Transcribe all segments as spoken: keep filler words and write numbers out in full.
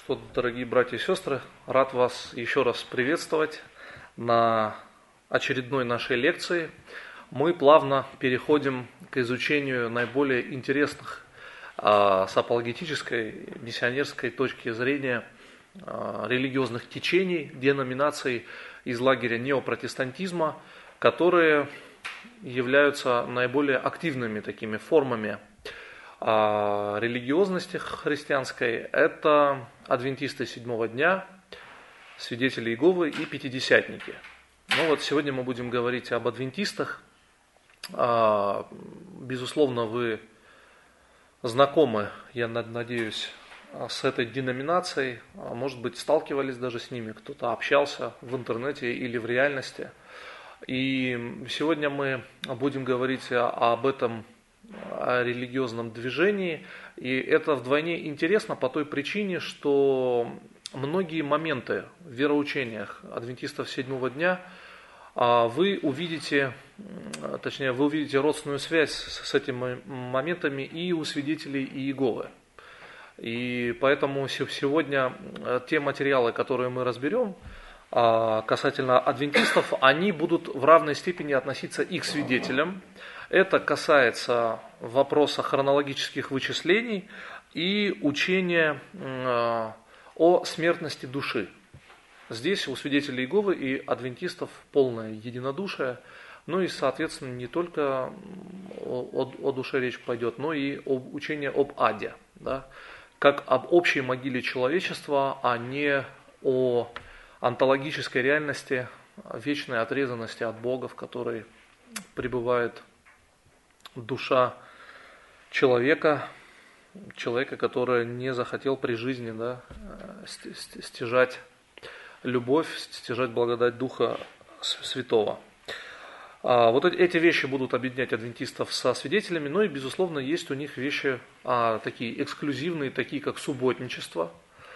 Что, дорогие братья и сестры, рад вас еще раз приветствовать на очередной нашей лекции. Мы плавно переходим к изучению наиболее интересных а, с апологетической, миссионерской точки зрения а, религиозных течений, деноминаций из лагеря неопротестантизма, которые являются наиболее активными такими формами а религиозности христианской. Это адвентисты седьмого дня, свидетели Иеговы и пятидесятники. Ну вот сегодня мы будем говорить об адвентистах. Безусловно, вы знакомы, я надеюсь, с этой деноминацией, может быть, сталкивались даже с ними, кто-то общался в интернете или в реальности. И сегодня мы будем говорить об этом о религиозном движении, и это вдвойне интересно по той причине, что многие моменты в вероучениях адвентистов седьмого дня вы увидите, точнее, вы увидите родственную связь с этими моментами и у свидетелей Иеговы. И поэтому сегодня те материалы, которые мы разберем касательно адвентистов, они будут в равной степени относиться и к свидетелям. Это касается вопроса хронологических вычислений и учения о смертности души. Здесь у свидетелей Иеговы и адвентистов полное единодушие, ну и, соответственно, не только о, о душе речь пойдет, но и об учении об аде, да? Как об общей могиле человечества, а не о онтологической реальности, вечной отрезанности от Бога, в которой пребывает душа человека, человека, который не захотел при жизни, да, стяжать любовь, стяжать благодать Духа Святого. А вот эти вещи будут объединять адвентистов со свидетелями, но и, безусловно, есть у них вещи а, такие эксклюзивные, такие как субботничество.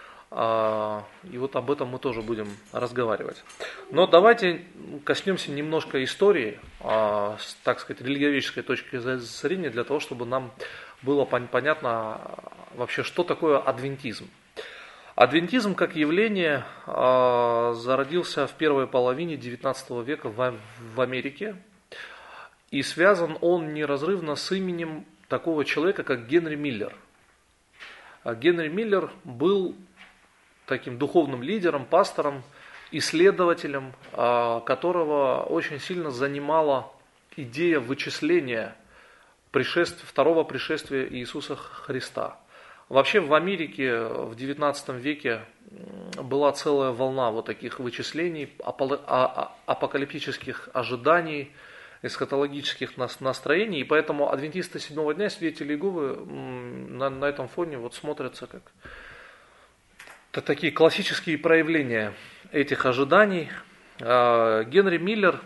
И вот об этом мы тоже будем разговаривать. Но давайте коснемся немножко истории, с, так сказать, религиоведческой точки зрения, для того, чтобы нам было понятно вообще, что такое адвентизм. Адвентизм как явление зародился в первой половине девятнадцатого века в Америке, и связан он неразрывно с именем такого человека, как Генри Миллер. Генри Миллер был таким духовным лидером, пастором, исследователем, которого очень сильно занимала идея вычисления пришествия, второго пришествия Иисуса Христа. Вообще в Америке в девятнадцатом веке была целая волна вот таких вычислений, апокалиптических ожиданий, эсхатологических настроений, и поэтому адвентисты седьмого дня, свидетели Иеговы, на, на этом фоне вот смотрятся как такие классические проявления этих ожиданий. Генри Миллер,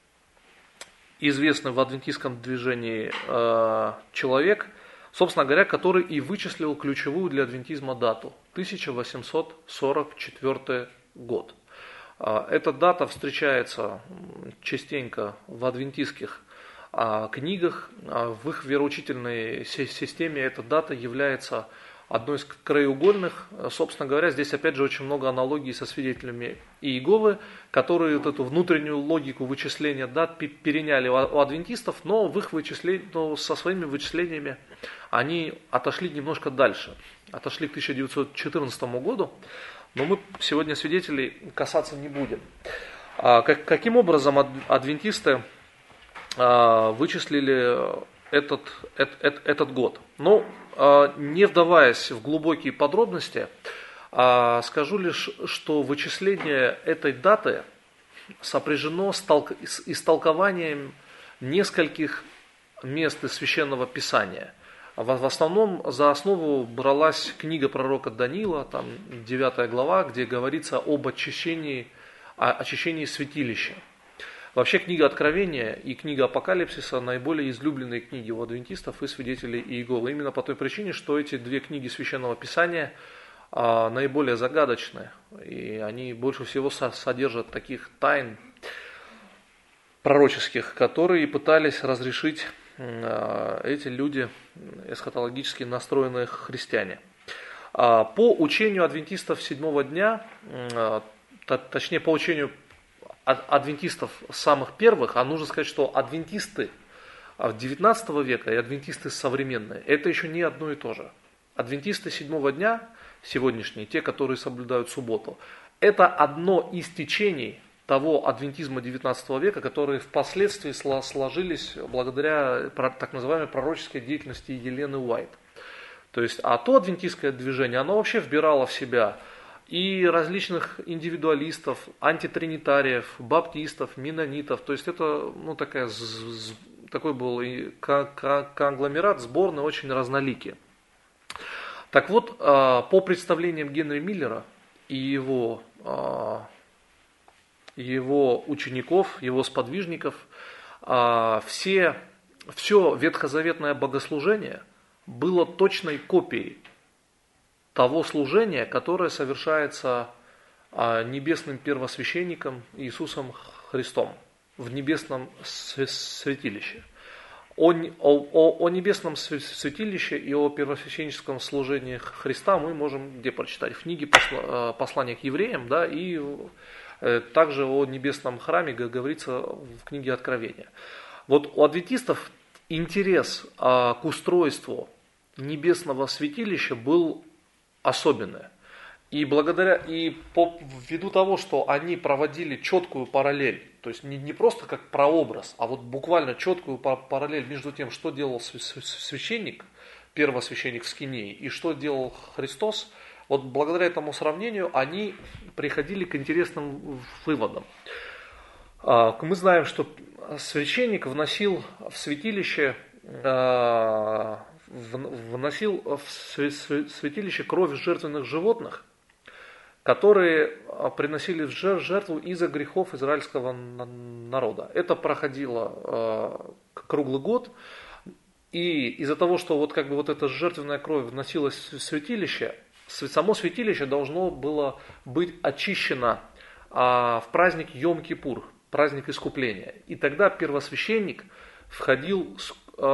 известный в адвентистском движении человек, собственно говоря, который и вычислил ключевую для адвентизма дату – тысяча восемьсот сорок четвёртый год. Эта дата встречается частенько в адвентистских книгах. В их вероучительной системе эта дата является одной из краеугольных. Собственно говоря, здесь опять же очень много аналогий со свидетелями Иеговы, которые вот эту внутреннюю логику вычисления дат переняли у адвентистов, но, в их вычислен... но со своими вычислениями они отошли немножко дальше. Отошли к тысяча девятьсот четырнадцатому году, но мы сегодня свидетелей касаться не будем. Каким образом адвентисты вычислили этот, этот, этот год? Ну, не вдаваясь в глубокие подробности, скажу лишь, что вычисление этой даты сопряжено с истолкованием нескольких мест из Священного Писания. В основном за основу бралась книга пророка Даниила, там девятая глава, где говорится об очищении, о очищении святилища. Вообще книга Откровения и книга Апокалипсиса наиболее излюбленные книги у адвентистов и свидетелей Иеговы. Именно по той причине, что эти две книги Священного Писания а, наиболее загадочны, и они больше всего со- содержат таких тайн пророческих, которые пытались разрешить а, эти люди, эсхатологически настроенные христиане. По учению адвентистов седьмого дня, точнее по учению адвентистов самых первых, а нужно сказать, что адвентисты девятнадцатого века и адвентисты современные, это еще не одно и то же. Адвентисты седьмого дня, сегодняшние, те, которые соблюдают субботу, это одно из течений того адвентизма девятнадцатого века, которые впоследствии сложились благодаря так называемой пророческой деятельности Елены Уайт. То есть, а то адвентистское движение, оно вообще вбирало в себя и различных индивидуалистов, антитринитариев, баптистов, менонитов. То есть это ну, такая, такой был конгломерат, сборный, очень разноликий. Так вот, по представлениям Генри Миллера и его, его учеников, его сподвижников, все, все ветхозаветное богослужение было точной копией того служения, которое совершается небесным первосвященником Иисусом Христом в небесном святилище. О, о, о небесном святилище и о первосвященническом служении Христа мы можем где прочитать? В книге «Послание к евреям», да, и также о небесном храме говорится в книге Откровения. Вот у адвентистов интерес к устройству небесного святилища был особенный. И благодаря, и по, ввиду того, что они проводили четкую параллель, то есть не, не просто как прообраз, а вот буквально четкую параллель между тем, что делал священник, первосвященник в Скинии, и что делал Христос, вот благодаря этому сравнению они приходили к интересным выводам. Мы знаем, что священник вносил в святилище, вносил в святилище кровь жертвенных животных, которые приносили в жертву из-за грехов израильского народа. Это проходило круглый год, и из-за того, что вот как бы вот эта жертвенная кровь вносилась в святилище, само святилище должно было быть очищено в праздник Йом-Кипур, праздник искупления. И тогда первосвященник входил с,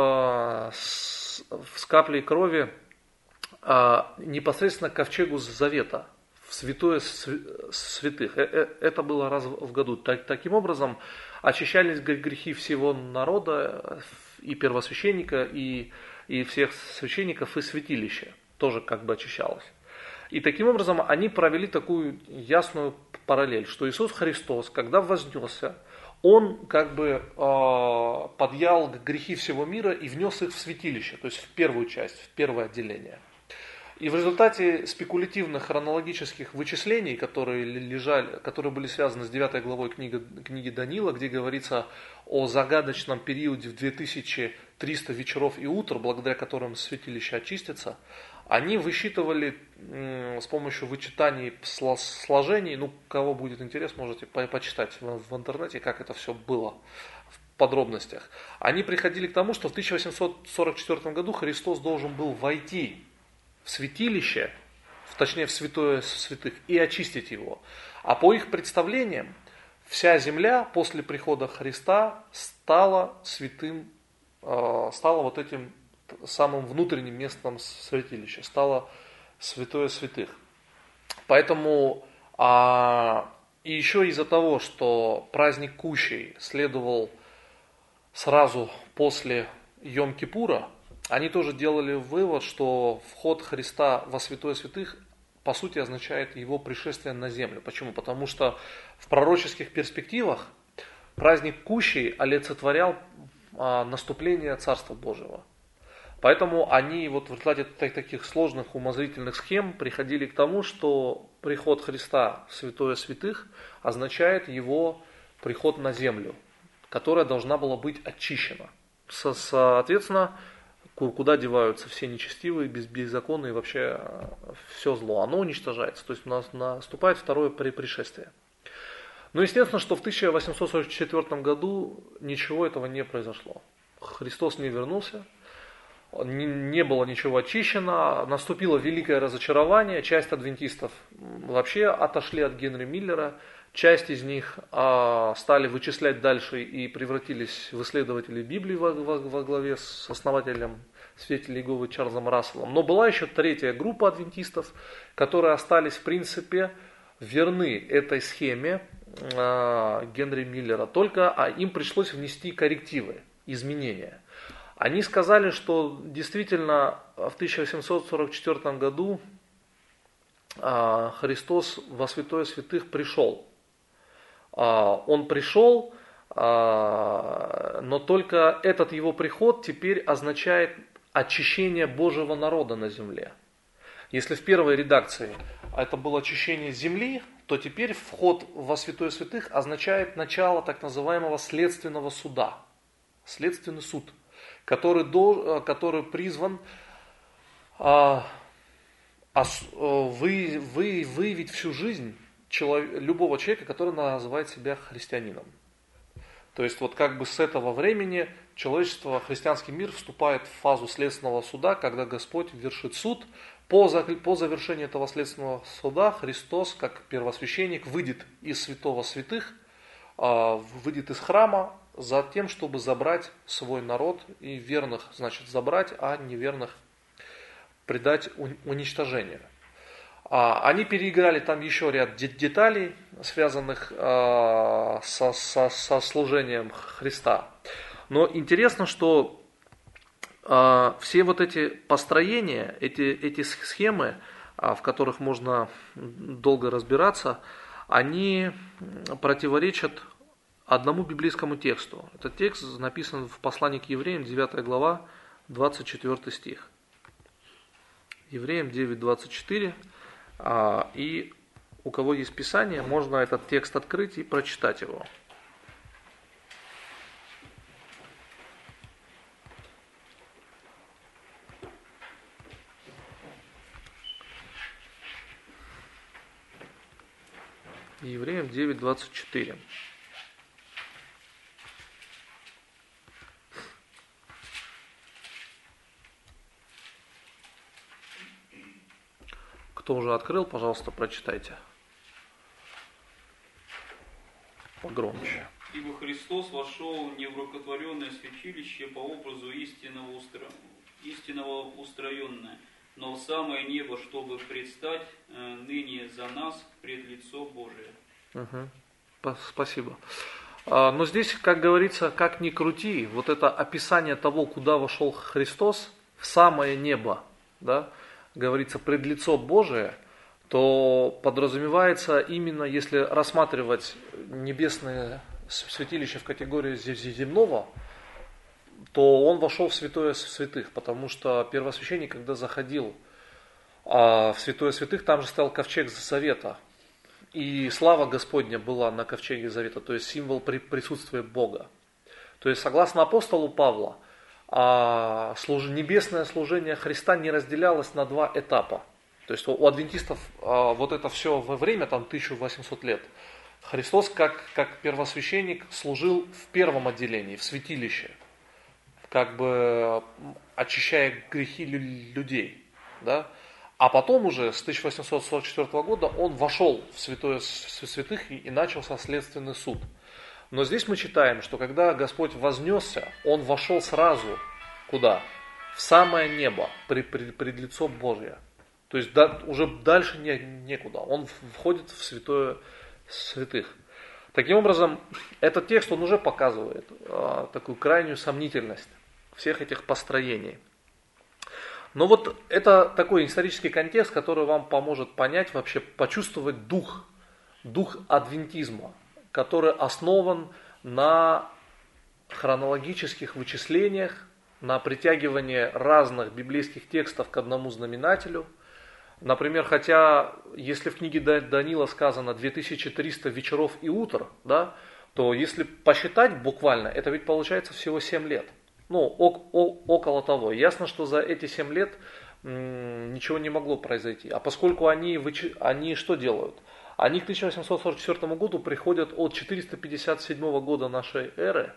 с, с каплей крови непосредственно к ковчегу Завета, в святое святых. Это было раз в году. Таким образом, очищались грехи всего народа, и первосвященника, и, и всех священников, и святилища тоже как бы очищалось. И таким образом они провели такую ясную параллель, что Иисус Христос, когда вознесся, Он как бы э, подъял грехи всего мира и внес их в святилище, то есть в первую часть, в первое отделение. И в результате спекулятивных хронологических вычислений, которые, лежали, которые были связаны с девятой главой книги, книги Даниила, где говорится о загадочном периоде в две тысячи триста вечеров и утр, благодаря которым святилище очистится, они высчитывали м, с помощью вычитаний сложений, ну, кого будет интерес, можете по почитать в, в интернете, как это все было в подробностях. Они приходили к тому, что в тысяча восемьсот сорок четвёртом году Христос должен был войти в святилище, точнее в святое святых, и очистить его. А по их представлениям, вся земля после прихода Христа стала святым, стала вот этим самым внутренним местом святилища, стала святое святых. Поэтому, а, и еще из-за того, что праздник Кущей следовал сразу после Йом-Кипура, они тоже делали вывод, что вход Христа во святое святых по сути означает его пришествие на землю. Почему? Потому что в пророческих перспективах праздник Кущей олицетворял а, наступление Царства Божьего. Поэтому они вот в результате таких сложных умозрительных схем приходили к тому, что приход Христа в святое святых означает его приход на землю, которая должна была быть очищена. Соответственно, куда деваются все нечестивые, беззаконные и вообще все зло. Оно уничтожается, то есть у нас наступает второе пришествие. Но естественно, что в тысяча восемьсот сорок четвёртом году ничего этого не произошло. Христос не вернулся, не было ничего очищено, наступило великое разочарование, часть адвентистов вообще отошли от Генри Миллера, часть из них а, стали вычислять дальше и превратились в исследователей Библии во, во, во главе с основателем свидетелей Иеговы Чарльзом Расселом. Но была еще третья группа адвентистов, которые остались в принципе верны этой схеме э, Генри Миллера, только а им пришлось внести коррективы, изменения. Они сказали, что действительно в тысяча восемьсот сорок четвёртом году э, Христос во святое святых пришел. Э, он пришел, э, но только этот его приход теперь означает очищение Божьего народа на земле. Если в первой редакции это было очищение земли, то теперь вход во святое святых означает начало так называемого следственного суда. Следственный суд, который, до, который призван а, ос, вы, вы, выявить всю жизнь человек, любого человека, который называет себя христианином. То есть вот как бы с этого времени человечество, христианский мир вступает в фазу следственного суда, когда Господь вершит суд. По, по завершении этого следственного суда Христос, как первосвященник, выйдет из святого святых, выйдет из храма за тем, чтобы забрать свой народ и верных, значит, забрать, а неверных предать уничтожению. Они переиграли там еще ряд деталей, связанных со, со, со служением Христа. Но интересно, что все вот эти построения, эти, эти схемы, в которых можно долго разбираться, они противоречат одному библейскому тексту. Этот текст написан в послании к Евреям, девятая глава, двадцать четвёртый стих. Евреям девять двадцать четыре. И у кого есть Писание, можно этот текст открыть и прочитать его. Евреям девять двадцать четыре. Кто уже открыл, пожалуйста, прочитайте. Погромче. Ибо Христос вошел в невракотворенное святилище по образу истинного, устро... истинного устроенное, но в самое небо, чтобы предстать э, ныне за нас пред лицо Божие. Угу. Спасибо. А, но здесь, как говорится, как ни крути, вот это описание того, куда вошел Христос, в самое небо, да, говорится, пред лицо Божие, то подразумевается именно, если рассматривать небесное святилище в категории земного, то он вошел в святое святых, потому что первосвященник, когда заходил а, в святое святых, там же стоял ковчег завета, и слава Господня была на ковчеге завета, то есть символ присутствия Бога. То есть, согласно апостолу Павла, а служ... небесное служение Христа не разделялось на два этапа. То есть у адвентистов а, вот это все во время, там тысяча восемьсот лет, Христос как, как первосвященник служил в первом отделении, в святилище, как бы очищая грехи людей. Да? А потом уже с тысяча восемьсот сорок четвёртого года он вошел в святое святых и, и начался следственный суд. Но здесь мы читаем, что когда Господь вознесся, Он вошел сразу куда? В самое небо, пред, пред, пред лицо Божие. То есть да, уже дальше не, некуда. Он входит в святое святых. Таким образом, этот текст, он уже показывает а, такую крайнюю сомнительность всех этих построений. Но вот это такой исторический контекст, который вам поможет понять, вообще почувствовать дух, дух адвентизма, который основан на хронологических вычислениях, на притягивании разных библейских текстов к одному знаменателю. Например, хотя если в книге Даниила сказано две тысячи триста вечеров и утр, да, то если посчитать буквально, это ведь получается всего семь лет. Ну, о- о- около того. Ясно, что за эти семь лет м- ничего не могло произойти. А поскольку они, вычи- они что делают? Они к тысяча восемьсот сорок четвёртому году приходят от четыреста пятьдесят седьмого года нашей эры.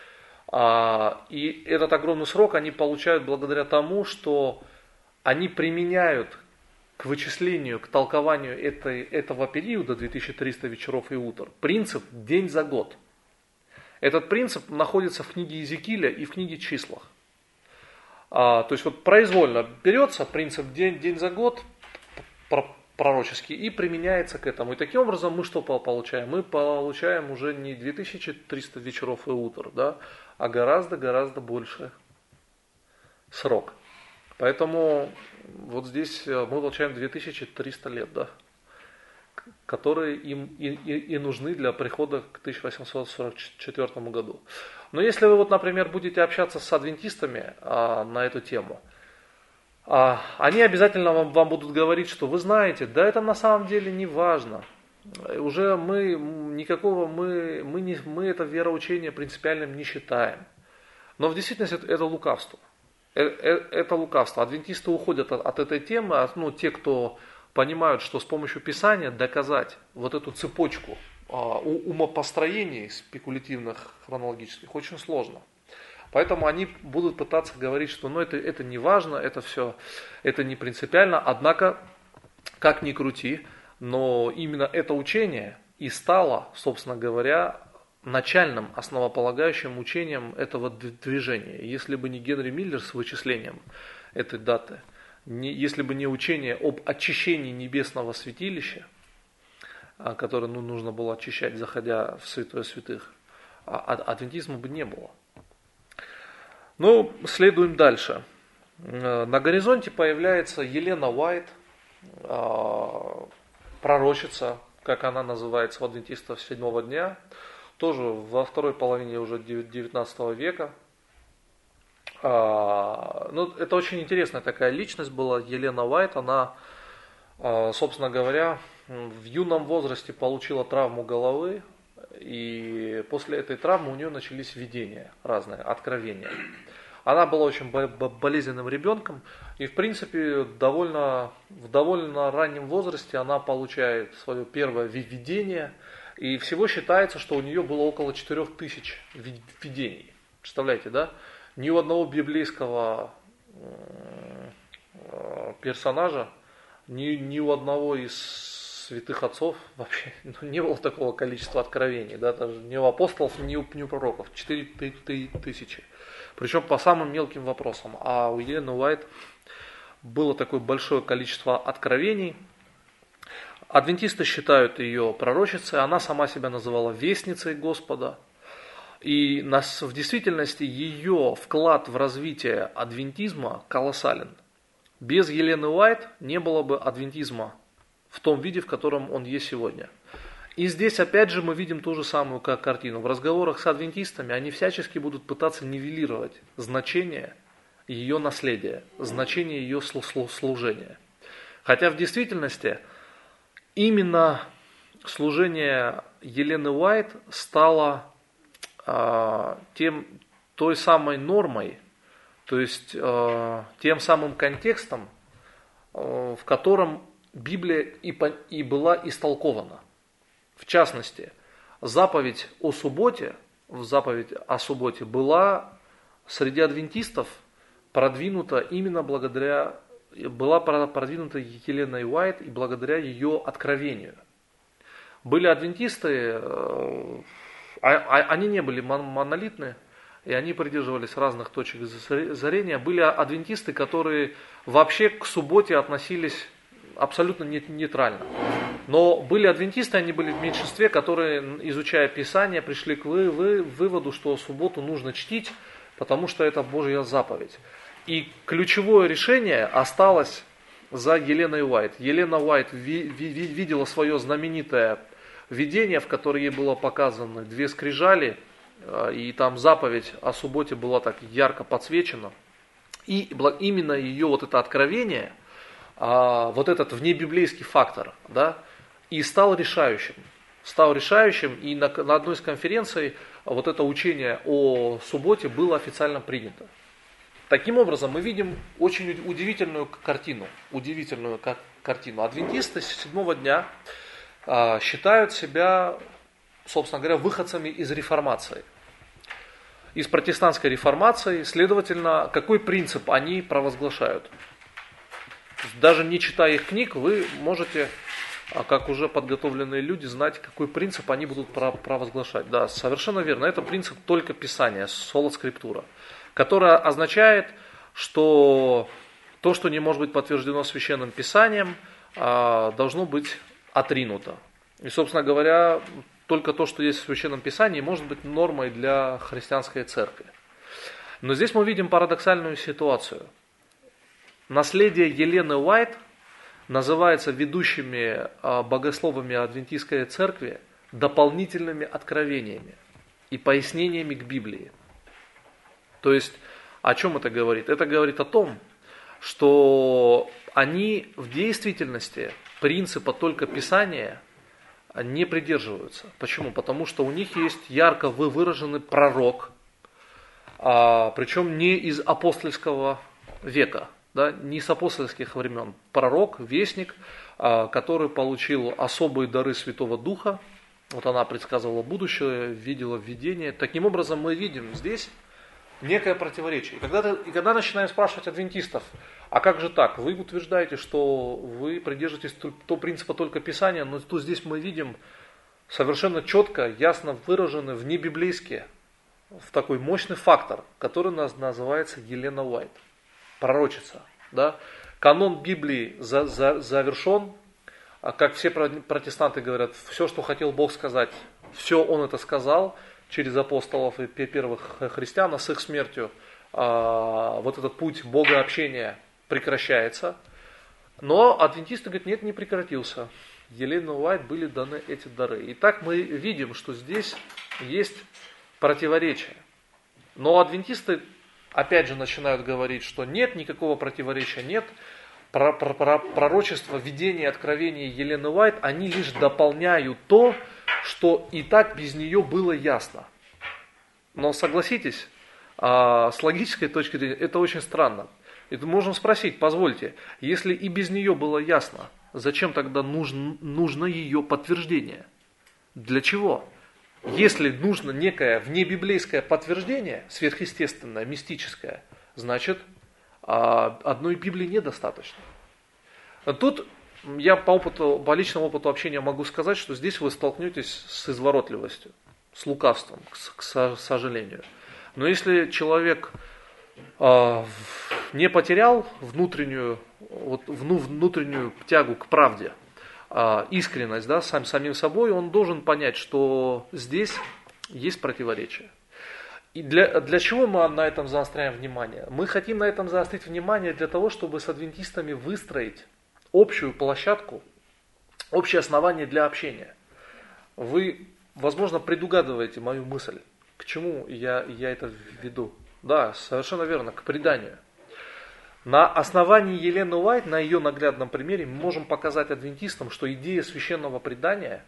А, и этот огромный срок они получают благодаря тому, что они применяют к вычислению, к толкованию этой, этого периода две тысячи триста вечеров и утр принцип день за год. Этот принцип находится в книге Иезекииля и в книге Числах. А, то есть вот произвольно берется принцип день, день за год пророческий и применяется к этому. И таким образом мы что получаем? Мы получаем уже не две тысячи триста вечеров и утр, да, а гораздо-гораздо больше срок. Поэтому вот здесь мы получаем две тысячи триста лет, да, которые им и, и, и нужны для прихода к тысяча восемьсот сорок четвёртому году. Но если вы, вот, например, будете общаться с адвентистами а, на эту тему, а, они обязательно вам, вам будут говорить, что вы знаете, да это на самом деле не важно. Уже мы никакого, мы, мы, не, мы это вероучение принципиальным не считаем. Но в действительности это, это лукавство. Это лукавство. Адвентисты уходят от, от этой темы, ну, те, кто понимают, что с помощью Писания доказать вот эту цепочку а, умопостроений спекулятивных, хронологических очень сложно. Поэтому они будут пытаться говорить, что ну, это, это не важно, это все, это не принципиально. Однако, как ни крути, но именно это учение и стало, собственно говоря, начальным, основополагающим учением этого движения. Если бы не Генри Миллер с вычислением этой даты, не, если бы не учение об очищении небесного святилища, которое ну, нужно было очищать, заходя в святое святых, адвентизма бы не было. Ну, следуем дальше. На горизонте появляется Елена Уайт, пророчица, как она называется у адвентистов седьмого дня, тоже во второй половине уже девятнадцатого века. Ну, это очень интересная такая личность была, Елена Уайт. Она, собственно говоря, в юном возрасте получила травму головы, и после этой травмы у нее начались видения разные, откровения. Она была очень болезненным ребенком, и в принципе довольно, в довольно раннем возрасте она получает свое первое видение, и всего считается, что у нее было около четырех тысяч видений. Представляете, да? Ни у одного библейского персонажа, ни, ни у одного из святых отцов вообще ну, не было такого количества откровений, да, даже ни у апостолов, ни у, ни у пророков. четыре тысячи. Причем по самым мелким вопросам. А у Елены Уайт было такое большое количество откровений. Адвентисты считают ее пророчицей, она сама себя называла вестницей Господа. И в действительности ее вклад в развитие адвентизма колоссален. Без Елены Уайт не было бы адвентизма в том виде, в котором он есть сегодня. И здесь опять же мы видим ту же самую как картину. В разговорах с адвентистами они всячески будут пытаться нивелировать значение ее наследия, значение ее служения. Хотя в действительности именно служение Елены Уайт стало э, тем, той самой нормой, то есть э, тем самым контекстом, э, в котором Библия и, по, и была истолкована. В частности, заповедь о субботе, заповедь о субботе была среди адвентистов продвинута именно благодаря, была продвинута Еленой Уайт и благодаря ее откровению. Были адвентисты, они не были монолитны, и они придерживались разных точек зрения. Были адвентисты, которые вообще к субботе относились абсолютно нейтрально. Но были адвентисты, они были в меньшинстве, которые, изучая Писание, пришли к вы, вы, выводу, что субботу нужно чтить, потому что это Божья заповедь. И ключевое решение осталось за Еленой Уайт. Елена Уайт ви, ви, видела свое знаменитое видение, в которое ей было показано две скрижали, и там заповедь о субботе была так ярко подсвечена. И именно ее вот это откровение, вот этот внебиблейский фактор, да, и стал решающим. Стал решающим, и на, на одной из конференций вот это учение о субботе было официально принято. Таким образом, мы видим очень удивительную картину. Удивительную картину. Адвентисты седьмого дня а, считают себя, собственно говоря, выходцами из реформации. Из протестантской реформации, следовательно, какой принцип они провозглашают? Даже не читая их книг, вы можете, как уже подготовленные люди, знать, какой принцип они будут провозглашать. Да, совершенно верно. Это принцип только Писания, соло скриптура, которое означает, что то, что не может быть подтверждено Священным Писанием, должно быть отринуто. И, собственно говоря, только то, что есть в Священном Писании, может быть нормой для христианской церкви. Но здесь мы видим парадоксальную ситуацию. Наследие Елены Уайт называется ведущими богословами Адвентистской церкви дополнительными откровениями и пояснениями к Библии. То есть, о чем это говорит? Это говорит о том, что они в действительности принципа только Писания не придерживаются. Почему? Потому что у них есть ярко выраженный пророк, а, причем не из апостольского века, да, не с апостольских времен. Пророк, вестник, а, который получил особые дары Святого Духа. Вот она предсказывала будущее, видела видение. Таким образом мы видим здесь некое противоречие. И когда, и когда начинаем спрашивать адвентистов, а как же так? Вы утверждаете, что вы придерживаетесь то принципа только Писания, но тут здесь мы видим совершенно четко, ясно выраженный внебиблейский, в такой мощный фактор, который нас называется Елена Уайт, пророчица. Да? Канон Библии за, за, завершен, а как все протестанты говорят, все, что хотел Бог сказать, все Он это сказал через апостолов и первых христиан, а с их смертью а, вот этот путь богообщения прекращается. Но адвентисты говорят, нет, не прекратился. Елене Уайт были даны эти дары. Итак, мы видим, что здесь есть противоречие. Но адвентисты опять же начинают говорить, что нет, никакого противоречия нет. Пророчество, видение, откровение Елены Уайт, они лишь дополняют то, что и так без нее было ясно. Но согласитесь, с логической точки зрения, это очень странно. И мы можем спросить, позвольте, если и без нее было ясно, зачем тогда нужно, нужно ее подтверждение? Для чего? Если нужно некое внебиблейское подтверждение, сверхъестественное, мистическое, значит, одной Библии недостаточно. Тут я по опыту, по личному опыту общения могу сказать, что здесь вы столкнетесь с изворотливостью, с лукавством, к сожалению. Но если человек э, не потерял внутреннюю, вот, внутреннюю тягу к правде, э, искренность, да, сам, самим собой, он должен понять, что здесь есть противоречие. И для, для чего мы на этом заостряем внимание? Мы хотим на этом заострить внимание для того, чтобы с адвентистами выстроить общую площадку, общее основание для общения. Вы, возможно, предугадываете мою мысль, к чему я, я это веду. Да, совершенно верно, к преданию. На основании Елены Уайт, на ее наглядном примере, мы можем показать адвентистам, что идея священного предания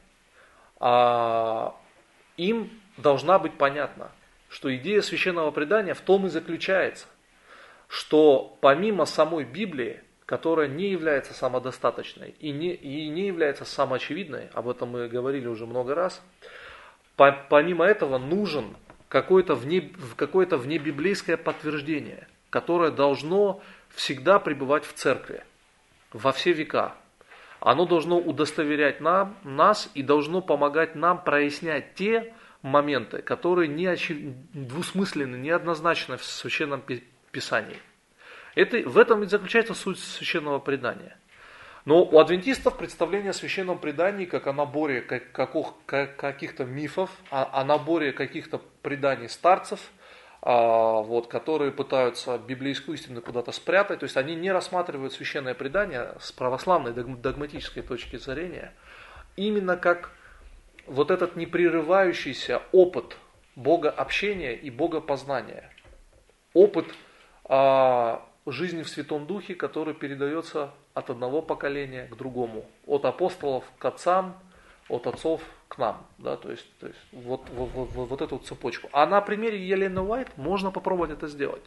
а, им должна быть понятна. Что идея священного предания в том и заключается, что помимо самой Библии, которая не является самодостаточной и не, и не является самоочевидной, об этом мы говорили уже много раз, по, помимо этого нужен какое-то, вне, какое-то внебиблейское подтверждение, которое должно всегда пребывать в церкви, во все века. Оно должно удостоверять нам, нас и должно помогать нам прояснять те моменты, которые не очев... двусмысленны, неоднозначны в Священном Писании. Это, в этом и заключается суть священного предания. Но у адвентистов представление о священном предании как о наборе как, как, каких-то мифов, о, о наборе каких-то преданий старцев, а, вот, которые пытаются библейскую истину куда-то спрятать. То есть они не рассматривают священное предание с православной догматической точки зрения именно как вот этот непрерывающийся опыт богообщения и богопознания. Опыт а, жизни в Святом Духе, который передается от одного поколения к другому. От апостолов к отцам, от отцов к нам. Да, то есть, то есть вот, вот, вот, вот эту вот цепочку. А на примере Елены Уайт можно попробовать это сделать.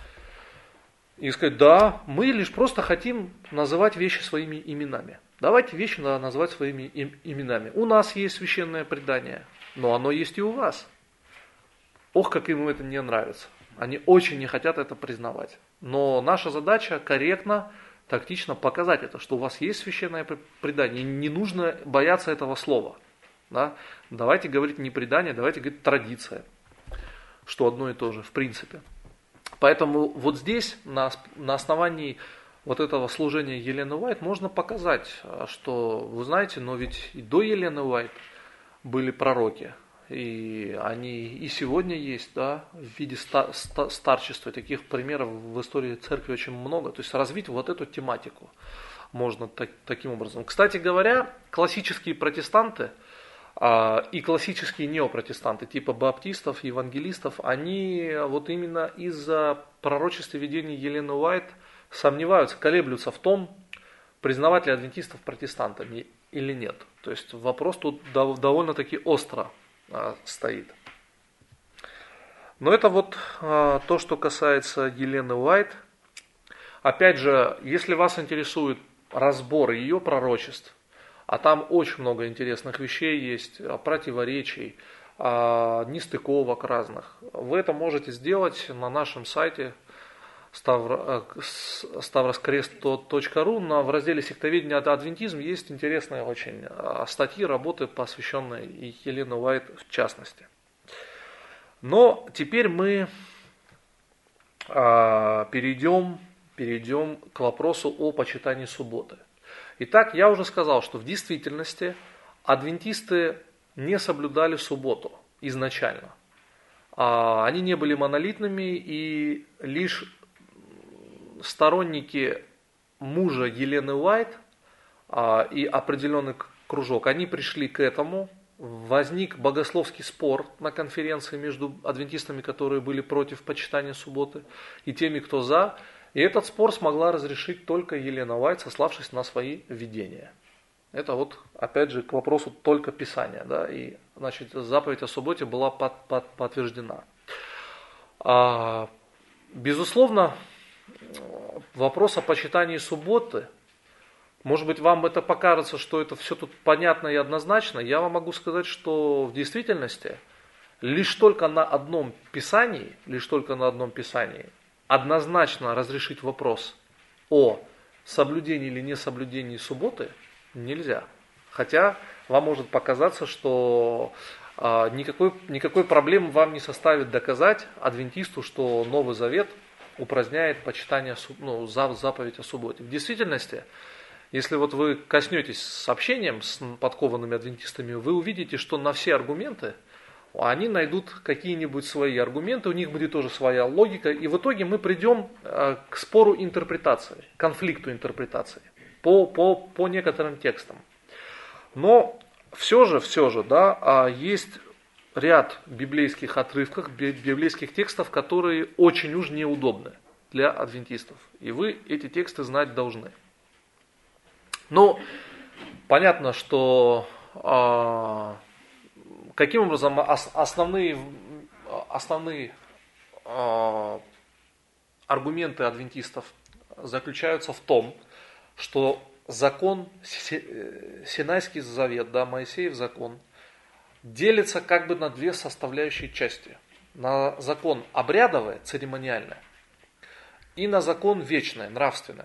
И сказать, да, мы лишь просто хотим называть вещи своими именами. Давайте вещи называть своими именами. У нас есть священное предание, но оно есть и у вас. Ох, как им это не нравится. Они очень не хотят это признавать. Но наша задача корректно, тактично показать это, что у вас есть священное предание. Не нужно бояться этого слова. Да? Давайте говорить не предание, давайте говорить традиция. Что одно и то же, в принципе. Поэтому вот здесь, на, на основании вот этого служения Елены Уайт, можно показать, что, вы знаете, но ведь и до Елены Уайт были пророки, и они и сегодня есть, да, в виде ста, ста, старчества. Таких примеров в истории церкви очень много. То есть развить вот эту тематику можно так, таким образом. Кстати говоря, классические протестанты а, и классические неопротестанты, типа баптистов, евангелистов, они вот именно из-за пророчества видения Елены Уайт сомневаются, колеблются в том, признавать ли адвентистов протестантами или нет. То есть вопрос тут довольно-таки остро а, стоит. Но это вот а, то, что касается Елены Уайт. Опять же, если вас интересует разбор ее пророчеств, а там очень много интересных вещей есть, противоречий, а, нестыковок разных, вы это можете сделать на нашем сайте ставроскрест точка ру. В разделе «Сектоведение и адвентизм» есть интересные очень статьи, работы, посвященные и Елене Уайт в частности. Но теперь мы а, перейдем, перейдем к вопросу о почитании субботы. Итак, я уже сказал, что в действительности адвентисты не соблюдали субботу изначально. А, они не были монолитными, и лишь сторонники мужа Елены Уайт а, и определенный кружок, они пришли к этому. Возник богословский спор на конференции между адвентистами, которые были против почитания субботы, и теми, кто за. И этот спор смогла разрешить только Елена Уайт, сославшись на свои видения. Это вот, опять же, к вопросу только Писания. Да? И, значит, заповедь о субботе была под, под, подтверждена. А, безусловно, вопрос о почитании субботы, может быть, вам это покажется, что это все тут понятно и однозначно. Я вам могу сказать, что в действительности лишь только на одном Писании, лишь только на одном Писании однозначно разрешить вопрос о соблюдении или несоблюдении субботы нельзя. Хотя вам может показаться, что а, никакой, никакой проблемы вам не составит доказать адвентисту, что Новый Завет упраздняет почитание, ну, заповедь о субботе. В действительности, если вот вы коснетесь с общением с подкованными адвентистами, вы увидите, что на все аргументы они найдут какие-нибудь свои аргументы, у них будет тоже своя логика, и в итоге мы придем к спору интерпретации, конфликту интерпретации по, по, по некоторым текстам. Но все же, все же, да, есть ряд библейских отрывков, библейских текстов, которые очень уж неудобны для адвентистов. И вы эти тексты знать должны. Ну, понятно, что а, каким образом ос, основные, основные а, аргументы адвентистов заключаются в том, что закон, Синайский завет, да, Моисеев закон, делится как бы на две составляющие части. На закон обрядовый, церемониальный, и на закон вечный, нравственный.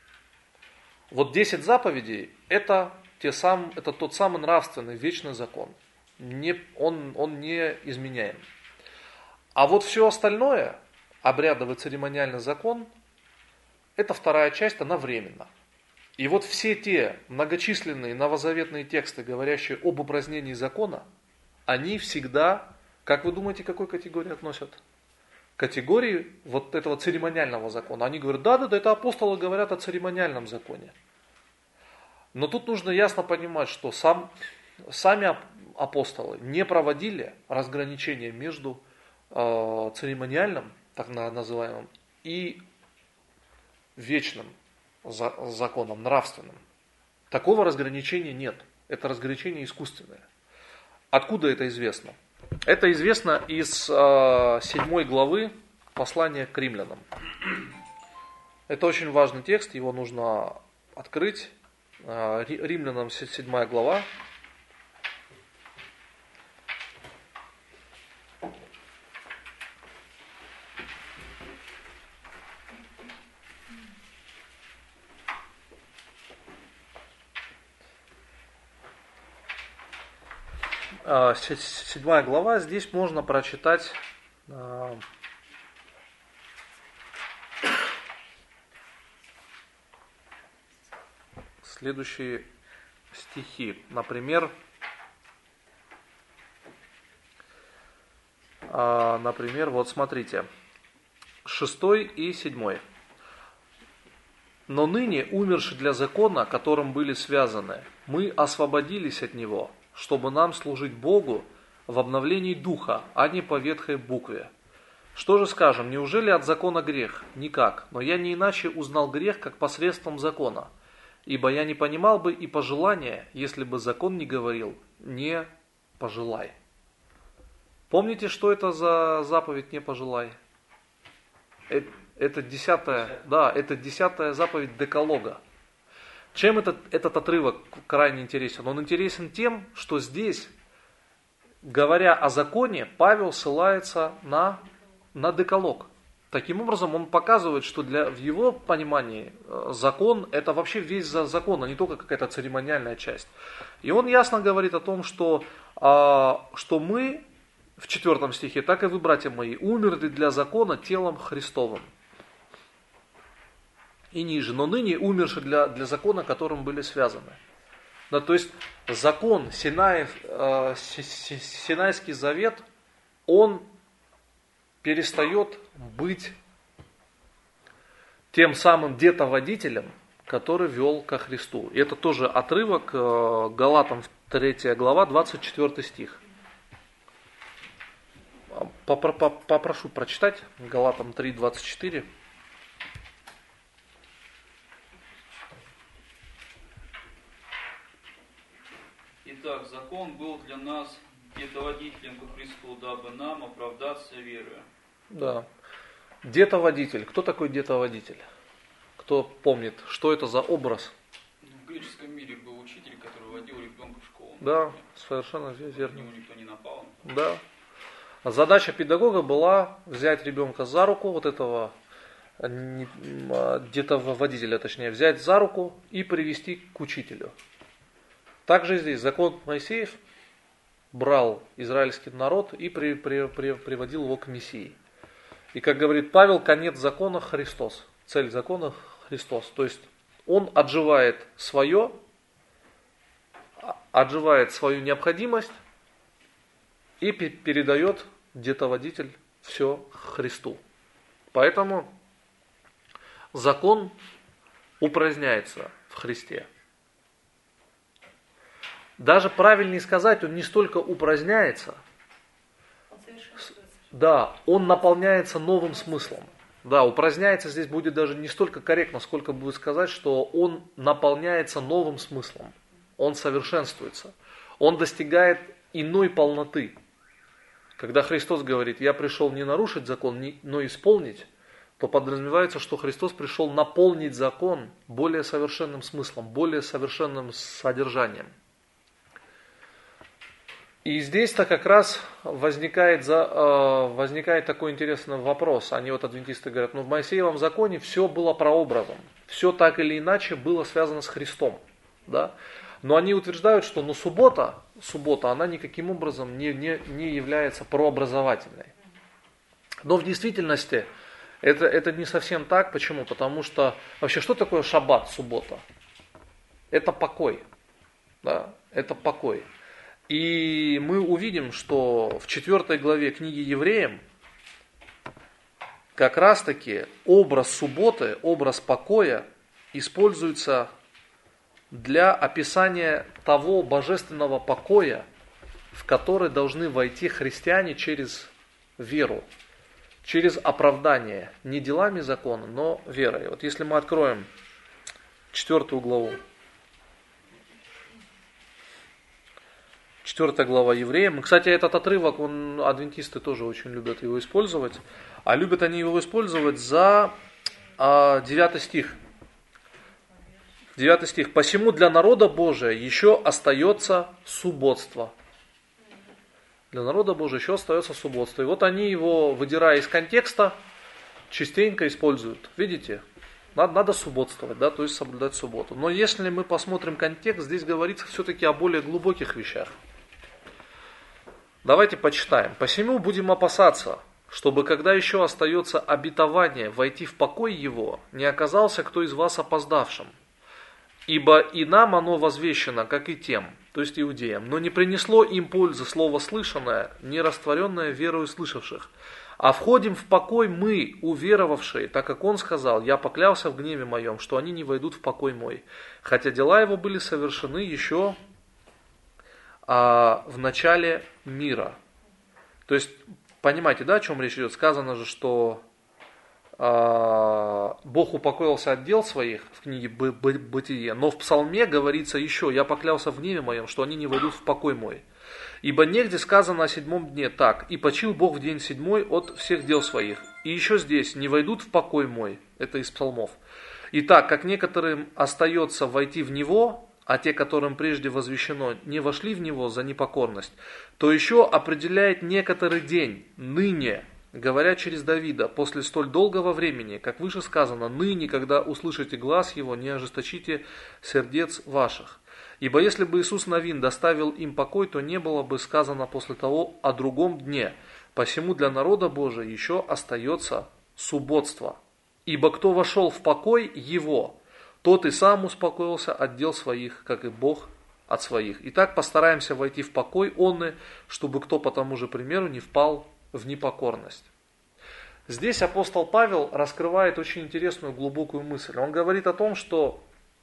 Вот десять заповедей это, те сам, это тот самый нравственный, вечный закон. Не, он, он не изменяем. А вот все остальное, обрядовый церемониальный закон, это вторая часть, она временна. И вот все те многочисленные новозаветные тексты, говорящие об упразднении закона, они всегда, как вы думаете, к какой категории относят? Категории вот этого церемониального закона. Они говорят, да-да-да, это апостолы говорят о церемониальном законе. Но тут нужно ясно понимать, что сам, сами апостолы не проводили разграничения между э, церемониальным, так называемым, и вечным за, законом, нравственным. Такого разграничения нет. Это разграничение искусственное. Откуда это известно? Это известно из э, седьмой главы послания к римлянам. Это очень важный текст, его нужно открыть. Э, Римлянам седьмая глава. Седьмая глава, здесь можно прочитать следующие стихи. Например, например, вот смотрите, шестой и седьмой. «Но ныне, умерши для закона, которым были связаны, мы освободились от него, чтобы нам служить Богу в обновлении духа, а не по ветхой букве. Что же скажем, неужели от закона грех? Никак, но я не иначе узнал грех, как посредством закона. Ибо я не понимал бы и пожелания, если бы закон не говорил, не пожелай». Помните, что это за заповедь «не пожелай»? Это десятая, да, это десятая заповедь Декалога. Чем этот, этот отрывок крайне интересен? Он интересен тем, что здесь, говоря о законе, Павел ссылается на, на Декалог. Таким образом, он показывает, что для, в его понимании закон – это вообще весь закон, а не только какая-то церемониальная часть. И он ясно говорит о том, что, а, что мы, в четвертом стихе, так и вы, братья мои, умерли для закона телом Христовым. И ниже, но ныне умерши для, для закона, которым были связаны. Да, то есть закон, Синаев, э, Синайский завет, он перестает быть тем самым детоводителем, который вел ко Христу. И это тоже отрывок, э, Галатам третья глава, двадцать четвёртый стих. Попрошу прочитать Галатам три, двадцать четыре. Итак, закон был для нас детоводителем ко Христу, дабы нам оправдаться верою. Да. Детоводитель. Кто такой детоводитель? Кто помнит, что это за образ? В греческом мире был учитель, который водил ребенка в школу. Да, совершенно верно. На него никто не напал. Да. Задача педагога была взять ребенка за руку, вот этого детоводителя, точнее, взять за руку и привести к учителю. Также здесь закон Моисеев брал израильский народ и при, при, при, приводил его к Мессии. И, как говорит Павел, конец закона Христос. Цель закона Христос. То есть он отживает свое, отживает свою необходимость и передает детоводитель все Христу. Поэтому закон упраздняется в Христе. Даже правильнее сказать, он не столько упраздняется, да, он наполняется новым смыслом. Да, упраздняется здесь будет даже не столько корректно, сколько будет сказать, что он наполняется новым смыслом. Он совершенствуется. Он достигает иной полноты. Когда Христос говорит, я пришел не нарушить закон, но исполнить, то подразумевается, что Христос пришел наполнить закон более совершенным смыслом, более совершенным содержанием. И здесь-то как раз возникает, за, э, возникает такой интересный вопрос. Они вот адвентисты говорят, ну в Моисеевом законе все было прообразом. Все так или иначе было связано с Христом. Да? Но они утверждают, что ну, суббота, суббота, она никаким образом не, не, не является прообразовательной. Но в действительности это, это не совсем так. Почему? Потому что вообще что такое шаббат, суббота? Это покой. Да? Это покой. И мы увидим, что в четвёртой главе книги Евреям как раз таки образ субботы, образ покоя используется для описания того божественного покоя, в который должны войти христиане через веру, через оправдание, не делами закона, но верой. Вот если мы откроем четвёртую главу, четвёртая глава Евреям. Кстати, этот отрывок, он, адвентисты тоже очень любят его использовать. А любят они его использовать за а, девятый стих. девятый стих. «Посему для народа Божия еще остается субботство». Для народа Божия еще остается субботство. И вот они его, выдирая из контекста, частенько используют. Видите? Надо, надо субботствовать, да, то есть соблюдать субботу. Но если мы посмотрим контекст, здесь говорится все-таки о более глубоких вещах. Давайте почитаем. «Посему будем опасаться, чтобы, когда еще остается обетование войти в покой его, не оказался кто из вас опоздавшим. ибо и нам оно возвещено, как и тем, то есть иудеям, но не принесло им пользы слово слышанное, не растворенное верою слышавших. А входим в покой мы, уверовавшие, так как он сказал: я поклялся в гневе моем, что они не войдут в покой мой, хотя дела его были совершены еще а, в начале мира. То есть, понимаете, да, о чем речь идет? Сказано же, что а, Бог упокоился от дел своих в книге Бытие, но в Псалме говорится еще: я поклялся в гневе моем, что они не войдут в покой мой. Ибо негде сказано о седьмом дне так: и почил Бог в день седьмой от всех дел своих. И еще здесь: не войдут в покой мой. Это из Псалмов. Итак, как некоторым остается войти в него, а те, которым прежде возвещено, не вошли в него за непокорность, то еще определяет некоторый день, ныне, говоря через Давида, после столь долгого времени, как выше сказано: ныне, когда услышите глас его, не ожесточите сердец ваших. Ибо если бы Иисус Навин доставил им покой, то не было бы сказано после того о другом дне. Посему для народа Божия еще остается субботство. Ибо кто вошел в покой его, тот и сам успокоился от дел своих, как и Бог от своих. Итак, постараемся войти в покой онны, чтобы кто по тому же примеру не впал в непокорность. Здесь апостол Павел раскрывает очень интересную глубокую мысль. Он говорит о том, что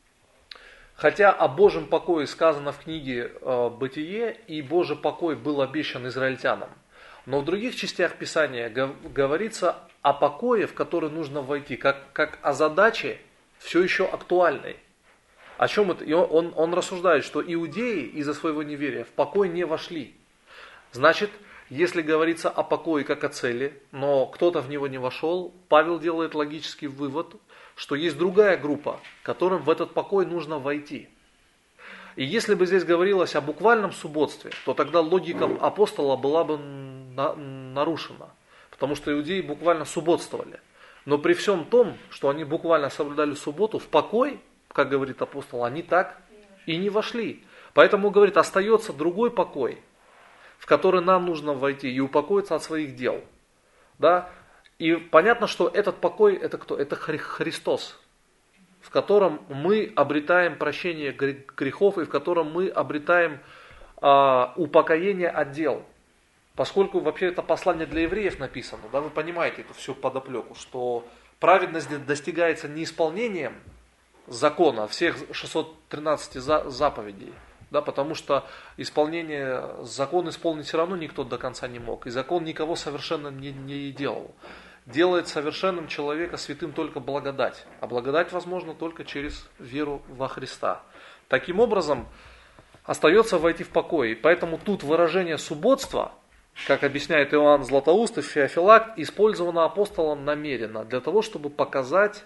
хотя о Божьем покое сказано в книге Бытие, и Божий покой был обещан израильтянам, но в других частях Писания говорится о покое, в который нужно войти, как, как о задаче все еще актуальной. О чем это? И он, он, он рассуждает, что иудеи из-за своего неверия в покой не вошли. Значит, если говорится о покое как о цели, но кто-то в него не вошел, Павел делает логический вывод, что есть другая группа, которым в этот покой нужно войти. И если бы здесь говорилось о буквальном субботстве, то тогда логика апостола была бы на, нарушена, потому что иудеи буквально субботствовали. Но при всем том, что они буквально соблюдали субботу, в покой, как говорит апостол, они так и не вошли. Поэтому, говорит, остается другой покой, в который нам нужно войти и упокоиться от своих дел. Да? И понятно, что этот покой, это кто? Это Христос, в котором мы обретаем прощение грехов и в котором мы обретаем а, упокоение от дел. Поскольку вообще это послание для евреев написано, да, вы понимаете эту всю подоплеку, что праведность достигается не исполнением закона, всех шестисот тринадцати заповедей, да, потому что исполнение, закон исполнить все равно никто до конца не мог, и закон никого совершенно не, не делал. Делает совершенным человека святым только благодать, а благодать возможна только через веру во Христа. Таким образом, остается войти в покой, и поэтому тут выражение субботства, как объясняет Иоанн Златоуст и Феофилакт, использовано апостолом намеренно, для того, чтобы показать,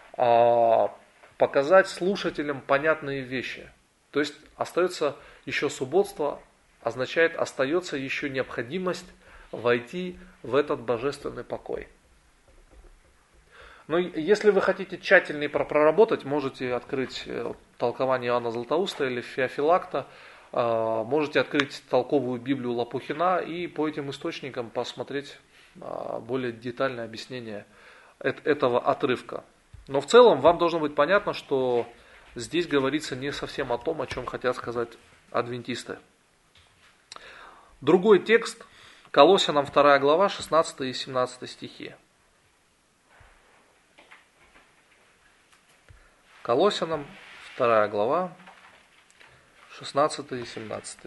показать слушателям понятные вещи. То есть остается еще субботство, означает остается еще необходимость войти в этот божественный покой. Но если вы хотите тщательнее проработать, можете открыть толкование Иоанна Златоуста или Феофилакта, можете открыть толковую Библию Лопухина и по этим источникам посмотреть более детальное объяснение этого отрывка. Но в целом вам должно быть понятно, что здесь говорится не совсем о том, о чем хотят сказать адвентисты. Другой текст, Колоссянам вторая глава, шестнадцатый и семнадцатый стихи. Колоссянам вторая глава, шестнадцатый и семнадцатый.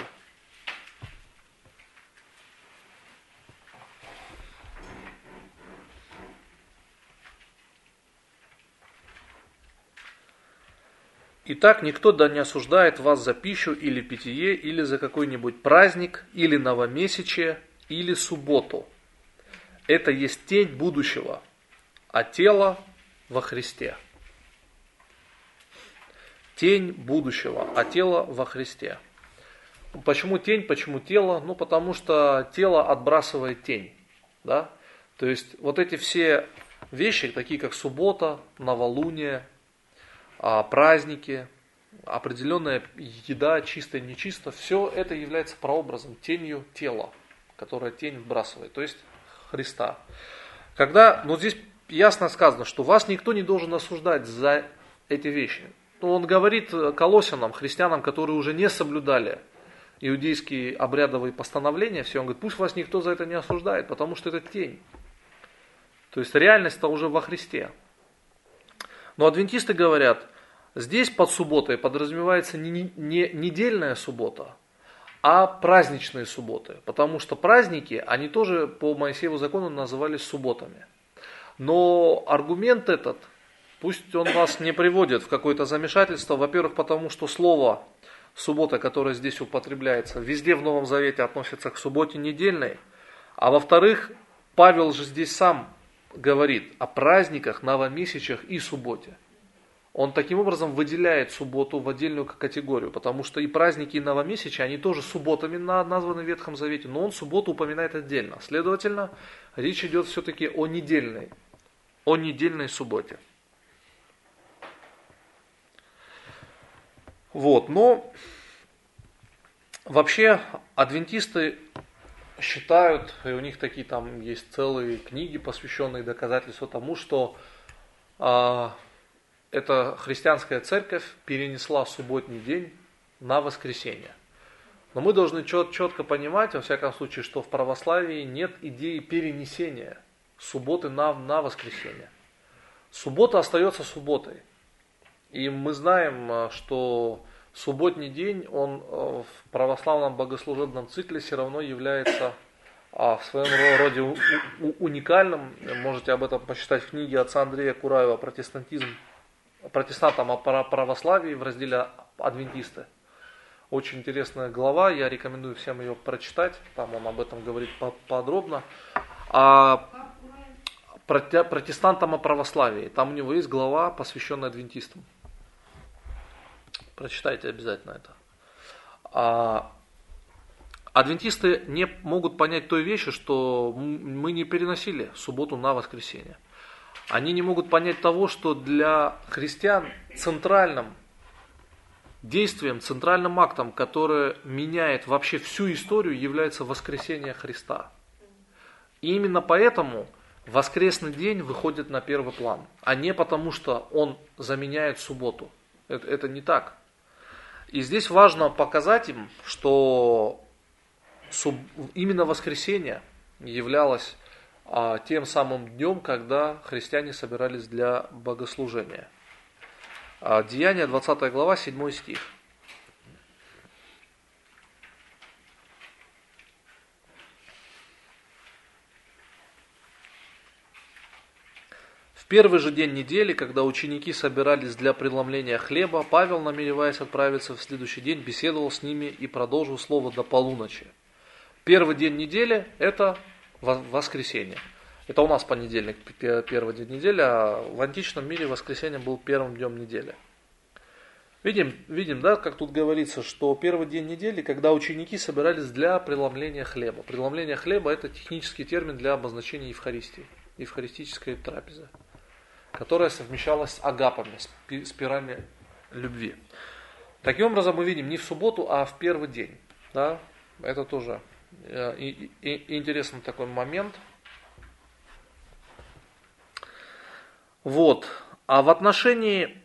Итак, никто да не осуждает вас за пищу или питье, или за какой-нибудь праздник, или новомесячие, или субботу. Это есть тень будущего, а тело во Христе. Тень будущего, а тело во Христе. Почему тень, почему тело? Ну, потому что тело отбрасывает тень. Да? То есть, вот эти все вещи, такие как суббота, новолуние, праздники, определенная еда, чистая, нечистая, все это является прообразом, тенью тела, которое тень вбрасывает, то есть Христа. Когда, ну здесь ясно сказано, что вас никто не должен осуждать за эти вещи. он говорит колоссянам, христианам, которые уже не соблюдали иудейские обрядовые постановления, все, он говорит, пусть вас никто за это не осуждает, потому что это тень. То есть реальность-то уже во Христе. Но адвентисты говорят, здесь под субботой подразумевается не, не недельная суббота, а праздничные субботы. Потому что праздники, они тоже по Моисееву закону назывались субботами. Но аргумент этот, пусть он вас не приводит в какое-то замешательство, во-первых, потому что слово суббота, которое здесь употребляется, везде в Новом Завете относится к субботе недельной. А во-вторых, Павел же здесь сам говорит о праздниках, новомесячах и субботе. Он таким образом выделяет субботу в отдельную категорию, потому что и праздники, и новомесячи, они тоже субботами названы в Ветхом Завете, но он субботу упоминает отдельно. Следовательно, речь идет все-таки о недельной, о недельной субботе. Вот, но вообще адвентисты считают, и у них такие там есть целые книги, посвященные доказательству тому, что а, эта христианская церковь перенесла субботний день на воскресенье. Но мы должны чет, четко понимать, во всяком случае, что в православии нет идеи перенесения субботы на, на воскресенье. Суббота остается субботой. И мы знаем, что субботний день, он в православном богослужебном цикле все равно является в своем роде уникальным. Можете об этом почитать в книге отца Андрея Кураева «Протестантизм, протестантам о православии» в разделе «Адвентисты». Очень интересная глава, я рекомендую всем ее прочитать, там он об этом говорит подробно. А протестантам о православии, там у него есть глава, посвященная адвентистам. Прочитайте обязательно это. А, адвентисты не могут понять той вещи, что мы не переносили субботу на воскресенье. Они не могут понять того, что для христиан центральным действием, центральным актом, который меняет вообще всю историю, является воскресение Христа. И именно поэтому воскресный день выходит на первый план, а не потому, что он заменяет субботу. Это, это не так. И здесь важно показать им, что суб... именно воскресенье являлось а, тем самым днем, когда христиане собирались для богослужения. А, Деяния, двадцатая глава, седьмой стих. В первый же день недели, когда ученики собирались для преломления хлеба, Павел, намереваясь отправиться в следующий день, беседовал с ними и продолжил слово до полуночи. Первый день недели – это воскресенье. Это у нас понедельник, первый день недели, а в античном мире воскресенье был первым днем недели. Видим, видим, да, как тут говорится, что первый день недели, когда ученики собирались для преломления хлеба. Преломление хлеба – это технический термин для обозначения Евхаристии, евхаристической трапезы, которая совмещалась с агапами, с пирами любви. Таким образом, мы видим не в субботу, а в первый день. Да? Это тоже и, и, и интересный такой момент. Вот. А в отношении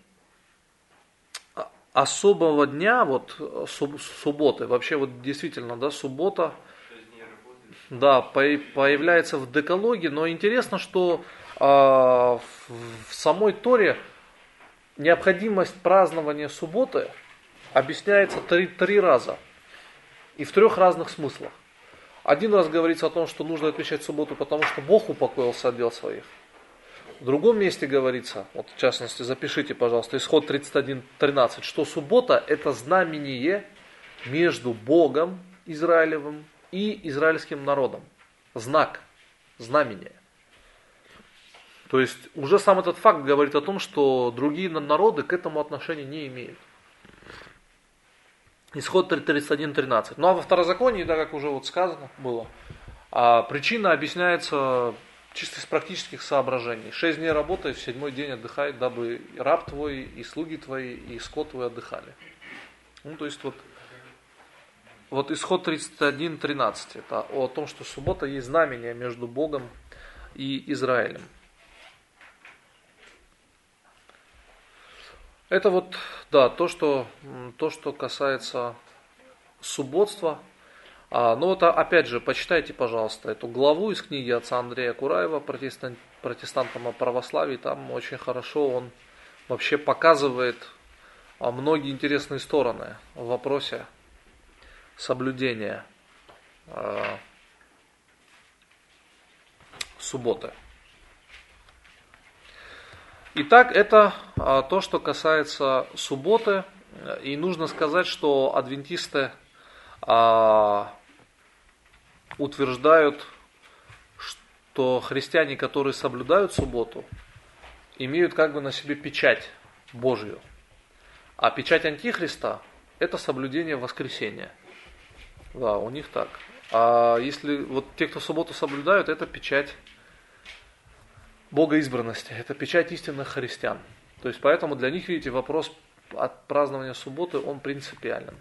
особого дня, вот субботы, вообще вот действительно, да, суббота, да, появляется в Декалоге, но интересно, что в самой Торе необходимость празднования субботы объясняется три, три раза и в трех разных смыслах. Один раз говорится о том, что нужно отмечать субботу, потому что Бог упокоился от дел своих. В другом месте говорится, вот в частности, запишите, пожалуйста, Исход тридцать один тринадцать, что суббота – это знамение между Богом Израилевым и израильским народом. Знак, знамение. То есть уже сам этот факт говорит о том, что другие народы к этому отношения не имеют. Исход тридцать один тринадцать. Ну а во Второзаконии, да, как уже вот сказано было, а причина объясняется чисто из практических соображений. Шесть дней работай, в седьмой день отдыхай, дабы и раб твой, и слуги твои, и скот твой отдыхали. Ну то есть вот, вот Исход тридцать один тринадцать. Это о том, что суббота есть знамение между Богом и Израилем. Это вот, да, то, что, то, что касается субботства. А, ну вот, опять же, почитайте, пожалуйста, эту главу из книги отца Андрея Кураева «Протестант, протестантам о православии». Там очень хорошо он вообще показывает многие интересные стороны в вопросе соблюдения э, субботы. Итак, это э, то, что касается субботы. И нужно сказать, что адвентисты э, утверждают, что христиане, которые соблюдают субботу, имеют как бы на себе печать Божью. А печать Антихриста – это соблюдение воскресения. Да, у них так. А если вот те, кто субботу соблюдают, это печать богоизбранности, это печать истинных христиан. То есть поэтому для них, видите, вопрос от празднования субботы, он принципиален.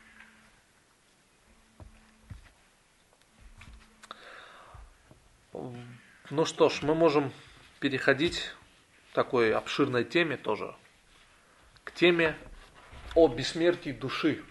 Ну что ж, мы можем переходить к такой обширной теме тоже, к теме о бессмертии души,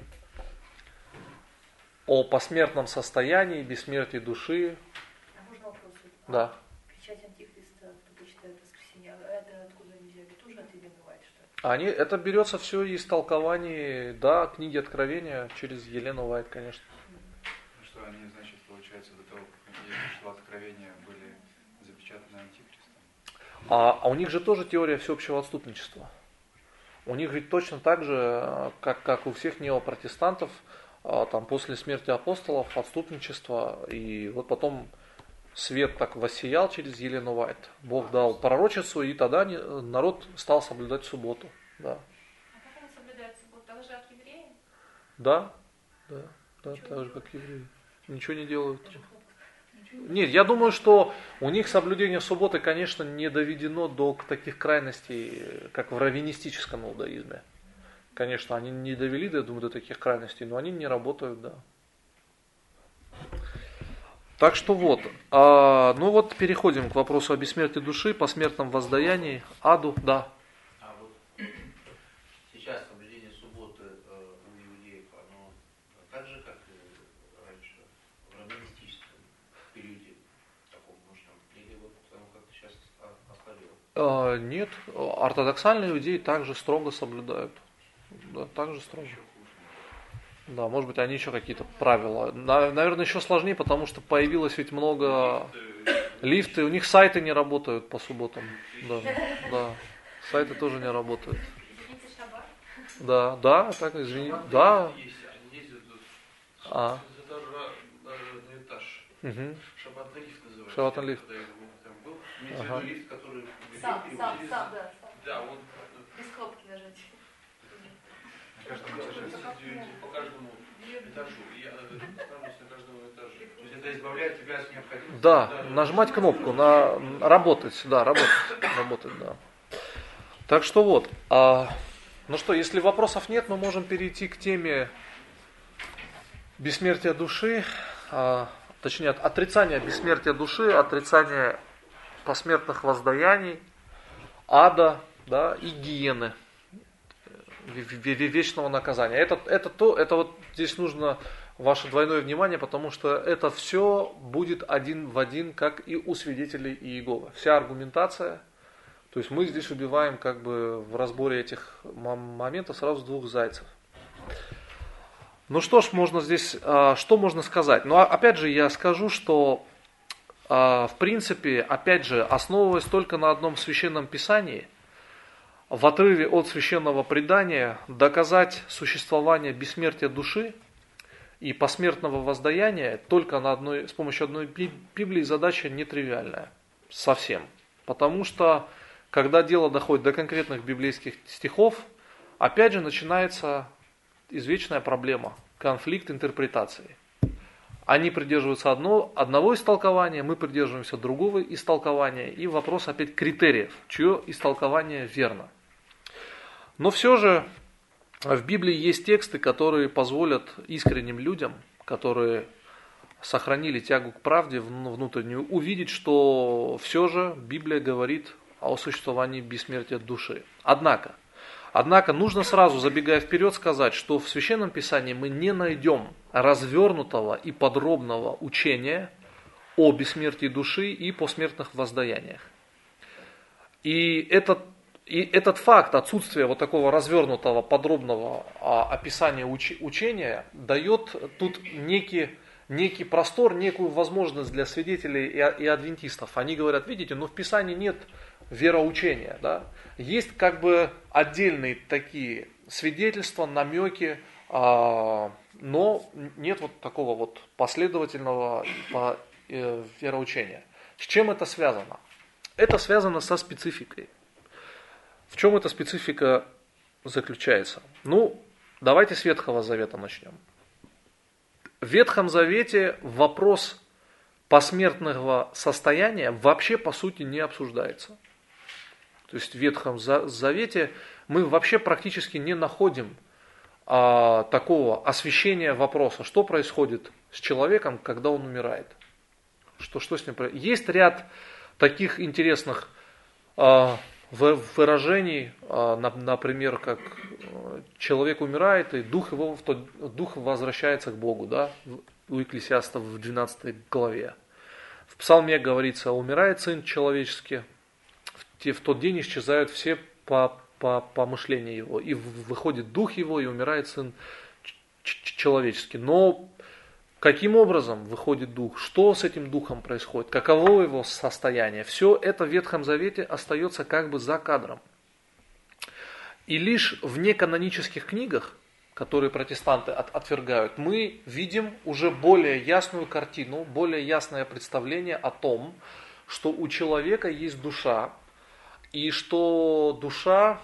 о посмертном состоянии, бессмертии души. А можно вопрос? Да. Печать Антихриста, кто почитает воскресенье, а это откуда они взяли? Тоже от Елены Уайт, что ли? Они, это берется все из толкований, да, книги Откровения через Елену Уайт, конечно. Что они, значит, получается, до того, как пришло Откровение, были запечатаны Антихристом? А, а у них же тоже теория всеобщего отступничества. У них ведь точно так же, как, как у всех неопротестантов, там после смерти апостолов отступничество, и вот потом свет так воссиял через Елену Уайт. Бог дал пророчеству, и тогда народ стал соблюдать субботу. Да. А как они соблюдают субботу? Так же, как евреи? Да, да, да, так же, как евреи. Ничего не делают. Нет, я думаю, что у них соблюдение субботы, конечно, не доведено до таких крайностей, как в раввинистическом иудаизме. Конечно, они не довели, я думаю, до таких крайностей, но они не работают, да. Так что вот, а, ну вот переходим к вопросу о бессмертии души, посмертном воздаянии, аду, да. А вот сейчас соблюдение субботы э, у иудеев, оно так же, как и раньше, в раввинистическом периоде таком мощном, или вот оно как-то сейчас ослабело? А, нет, ортодоксальные иудеи также строго соблюдают. Да, также строго. Да, может быть, они еще какие-то правила. Наверное, еще сложнее, потому что появилось ведь много лифты. У них сайты не работают по субботам. Да, да. Сайты тоже не работают. Извините, шаббат. Да, да, так, извини. Да. А. Это разный этаж. Угу. Шаббатный лифт называется. Шаббатный лифт. Когда я там был. Имеется в Ага. виду лифт, который... Сам, сам, сам, да, сам. Да, вот Без кнопки нажать. по каждому этажу. Я становлюсь на каждом этаже. То есть это избавляет тебя от необходимости... Да, нажимать кнопку, на работать, да, работать, работать, да. Так что вот, а, ну что, если вопросов нет, мы можем перейти к теме бессмертия души, а, точнее, отрицания бессмертия души, отрицания посмертных воздаяний, ада, да, и гиены, вечного наказания. Это, это то, это вот здесь нужно ваше двойное внимание, потому что это все будет один в один, как и у свидетелей Иеговы. Вся аргументация, то есть мы здесь убиваем как бы в разборе этих моментов сразу двух зайцев. Ну что ж, можно здесь, что можно сказать? Ну опять же я скажу, что в принципе, опять же, основываясь только на одном священном писании, в отрыве от священного предания доказать существование бессмертия души и посмертного воздаяния только на одной, с помощью одной Библии задача нетривиальная. Совсем. Потому что, когда дело доходит до конкретных библейских стихов, опять же начинается извечная проблема, конфликт интерпретации. Они придерживаются одно, одного истолкования, мы придерживаемся другого истолкования, и вопрос опять критериев, чье истолкование верно. Но все же в Библии есть тексты, которые позволят искренним людям, которые сохранили тягу к правде внутреннюю, увидеть, что все же Библия говорит о существовании бессмертия души. Однако, Однако нужно сразу, забегая вперед, сказать, что в Священном Писании мы не найдем развернутого и подробного учения о бессмертии души и посмертных воздаяниях. И этот, и этот факт отсутствия вот такого развернутого, подробного а, описания уч, учения дает тут некий, некий простор, некую возможность для свидетелей и, и адвентистов. Они говорят, видите, но в Писании нет вероучения. Да? Есть как бы отдельные такие свидетельства, намеки, а, но нет вот такого вот последовательного по, э, вероучения. С чем это связано? Это связано со спецификой. В чем эта специфика заключается? Ну, давайте с Ветхого Завета начнем. В Ветхом Завете вопрос посмертного состояния вообще по сути не обсуждается. То есть в Ветхом Завете мы вообще практически не находим а, такого освещения вопроса, что происходит с человеком, когда он умирает. Что, что с ним происходит. Есть ряд таких интересных а, выражений, а, на, например, как человек умирает, и дух его в тот, дух возвращается к Богу, да, у Екклесиаста в двенадцатой главе. В Псалме говорится, умирает сын человеческий, в, в тот день исчезают все по, по, помышления его, и выходит дух его, и умирает сын человеческий. Но каким образом выходит дух? Что с этим духом происходит? Каково его состояние? Все это в Ветхом Завете остается как бы за кадром. И лишь в неканонических книгах, которые протестанты от, отвергают, мы видим уже более ясную картину, более ясное представление о том, что у человека есть душа, и что душа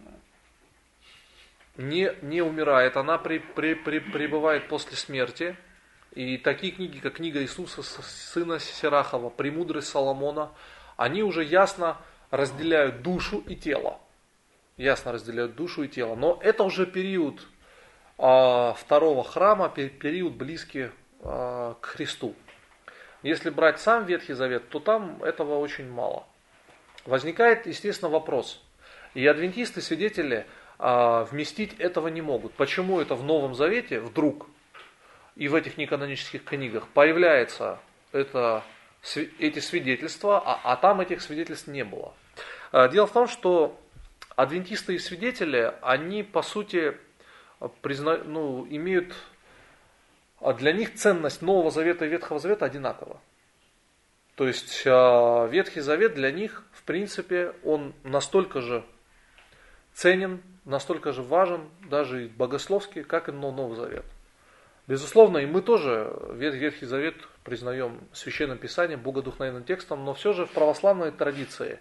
не, не умирает, она при, при, при, пребывает после смерти. И такие книги, как книга Иисуса, сына Сирахова, «Премудрость Соломона», они уже ясно разделяют душу и тело. Ясно разделяют душу и тело. Но это уже период а, второго храма, период близкий а, к Христу. Если брать сам Ветхий Завет, то там этого очень мало. Возникает, естественно, вопрос. И адвентисты, свидетели, а, вместить этого не могут. Почему это в Новом Завете вдруг и в этих неканонических книгах появляются это, эти свидетельства, а, а там этих свидетельств не было. Дело в том, что адвентисты и свидетели, они по сути призна, ну, имеют, для них ценность Нового Завета и Ветхого Завета одинакова. То есть Ветхий Завет для них, в принципе, он настолько же ценен, настолько же важен, даже и богословски, как и Новый Завет. Безусловно, и мы тоже Ветхий Завет признаем священным писанием, богодухновенным текстом, но все же в православной традиции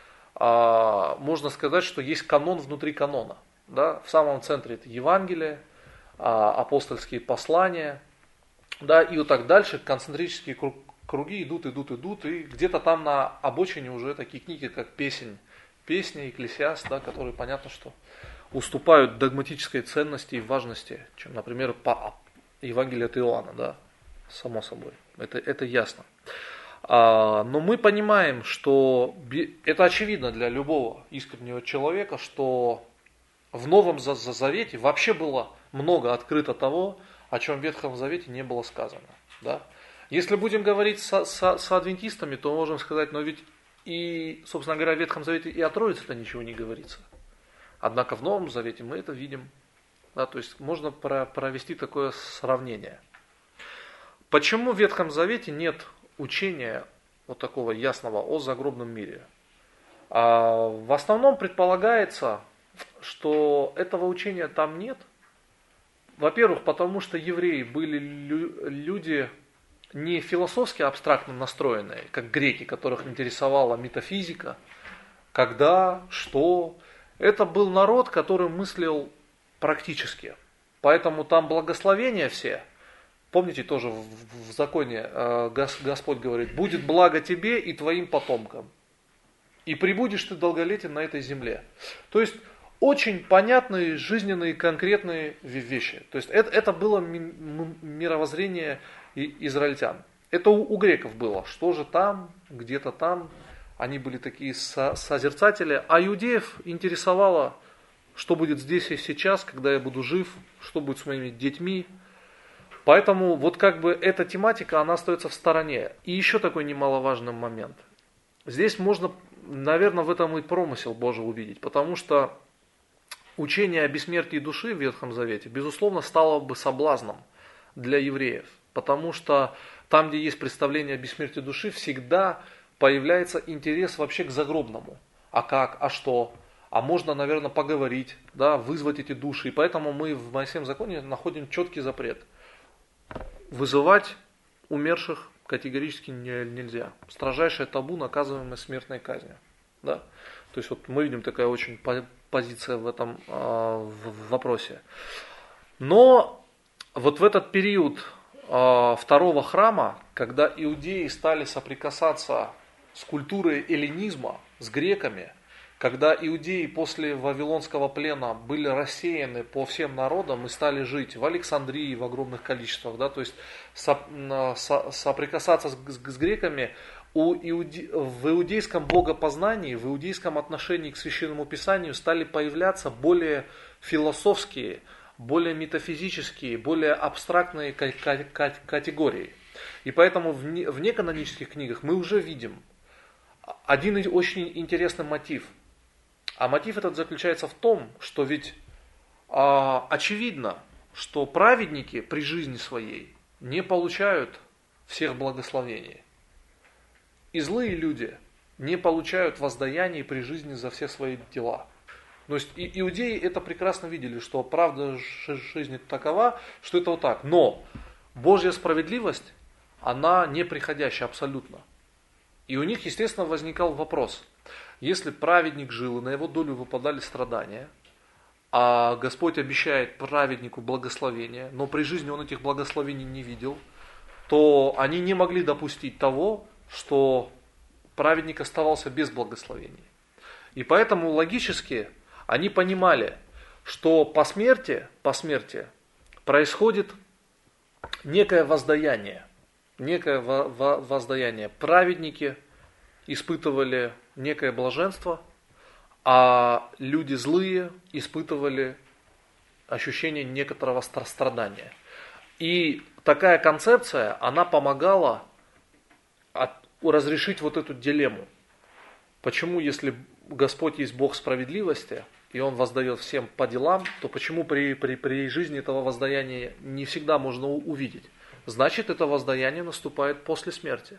а, можно сказать, что есть канон внутри канона. Да? В самом центре это Евангелие, а, апостольские послания, да, и вот так дальше концентрические круги идут, идут, идут, и где-то там на обочине уже такие книги, как «Песнь», «Песни», «Екклесиаст», да, которые, понятно, что уступают догматической ценности и важности, чем, например, по Евангелие от Иоанна, да, само собой, это, это ясно. А, но мы понимаем, что это очевидно для любого искреннего человека, что в Новом Завете вообще было много открыто того, о чем в Ветхом Завете не было сказано. Да? Если будем говорить со, со, с адвентистами, то можем сказать, но ведь и, собственно говоря, в Ветхом Завете и о Троице-то ничего не говорится. Однако в Новом Завете мы это видим. Да, то есть можно провести такое сравнение. Почему в Ветхом Завете нет учения вот такого ясного о загробном мире? А в основном предполагается, что этого учения там нет. Во-первых, потому что евреи были люди не философски абстрактно настроенные, как греки, которых интересовала метафизика, когда, что. Это был народ, который мыслил практически. Поэтому там благословения все. Помните, тоже в, в законе э, Господь говорит, будет благо тебе и твоим потомкам. И пребудешь ты долголетен на этой земле. То есть очень понятные, жизненные, конкретные вещи. То есть это, это было ми- мировоззрение израильтян. Это у, у греков было. Что же там, где-то там. Они были такие со- созерцатели. А иудеев интересовало, что будет здесь и сейчас, когда я буду жив, что будет с моими детьми. Поэтому вот как бы эта тематика, она остается в стороне. И еще такой немаловажный момент. Здесь можно, наверное, в этом и промысел Божий увидеть, потому что учение о бессмертии души в Ветхом Завете, безусловно, стало бы соблазном для евреев, потому что там, где есть представление о бессмертии души, всегда появляется интерес вообще к загробному. А как, а что, а можно, наверное, поговорить, да, вызвать эти души. И поэтому мы в Моисеевом законе находим четкий запрет. Вызывать умерших категорически не, нельзя. Строжайшее табу, наказываемое смертной казнью. Да? То есть вот мы видим такая очень позиция в этом э, в вопросе. Но вот в этот период э, второго храма, когда иудеи стали соприкасаться с культурой эллинизма, с греками, когда иудеи после Вавилонского плена были рассеяны по всем народам и стали жить в Александрии в огромных количествах, да, то есть со, со, соприкасаться с, с, с греками, у иуде, в иудейском богопознании, в иудейском отношении к Священному Писанию стали появляться более философские, более метафизические, более абстрактные категории. И поэтому в, не, в неканонических книгах мы уже видим один очень интересный мотив. А мотив этот заключается в том, что ведь а, очевидно, что праведники при жизни своей не получают всех благословений. И злые люди не получают воздаяний при жизни за все свои дела. То есть и, иудеи это прекрасно видели, что правда жизни такова, что это вот так. Но Божья справедливость, она неприходящая абсолютно. И у них, естественно, возникал вопрос. Если праведник жил, и на его долю выпадали страдания, а Господь обещает праведнику благословение, но при жизни он этих благословений не видел, то они не могли допустить того, что праведник оставался без благословений. И поэтому логически они понимали, что по смерти, по смерти происходит некое воздаяние. Некое воздаяние. Праведники испытывали некое блаженство, а люди злые испытывали ощущение некоторого страдания. И такая концепция, она помогала от, разрешить вот эту дилемму. Почему, если Господь есть Бог справедливости, и Он воздает всем по делам, то почему при, при, при жизни этого воздаяния не всегда можно увидеть? Значит, это воздаяние наступает после смерти.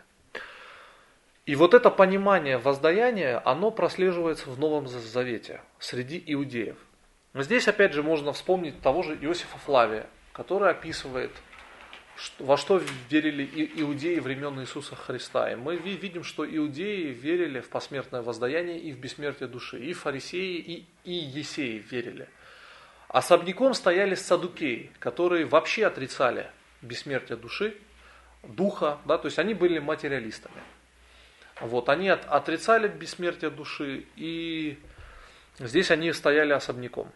И вот это понимание воздаяния, оно прослеживается в Новом Завете среди иудеев. Здесь опять же можно вспомнить того же Иосифа Флавия, который описывает, во что верили иудеи времен Иисуса Христа. И мы видим, что иудеи верили в посмертное воздаяние и в бессмертие души. И фарисеи, и, и есеи верили. Особняком стояли саддукеи, которые вообще отрицали бессмертие души, духа, да, то есть они были материалистами. Вот, они от, отрицали бессмертие души, и здесь они стояли особняком.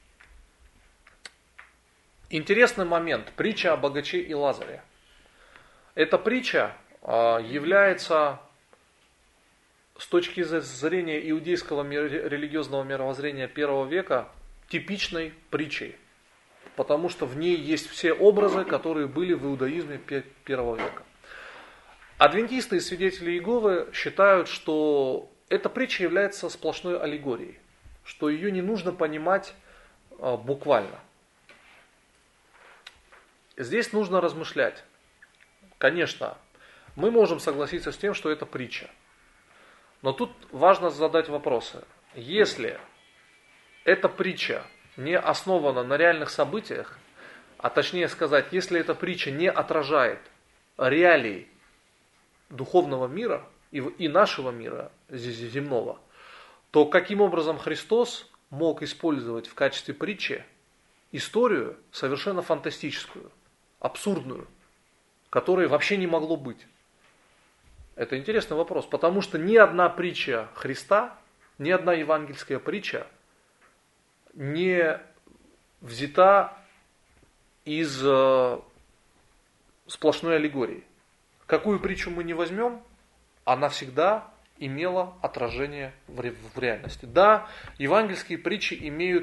Интересный момент, притча о богаче и Лазаре. Эта притча э, является с точки зрения иудейского религиозного мировоззрения первого века типичной притчей. Потому что в ней есть все образы, которые были в иудаизме первого века. Адвентисты и свидетели Иеговы считают, что эта притча является сплошной аллегорией, что ее не нужно понимать а, буквально. Здесь нужно размышлять. Конечно, мы можем согласиться с тем, что это притча. Но тут важно задать вопросы. Если эта притча не основана на реальных событиях, а точнее сказать, если эта притча не отражает реалий духовного мира и, и нашего мира земного, то каким образом Христос мог использовать в качестве притчи историю совершенно фантастическую, абсурдную, которой вообще не могло быть? Это интересный вопрос, потому что ни одна притча Христа, ни одна евангельская притча не взята из э, сплошной аллегории. Какую притчу мы не возьмем, она всегда имела отражение в, ре, в реальности. Да, евангельские притчи имеют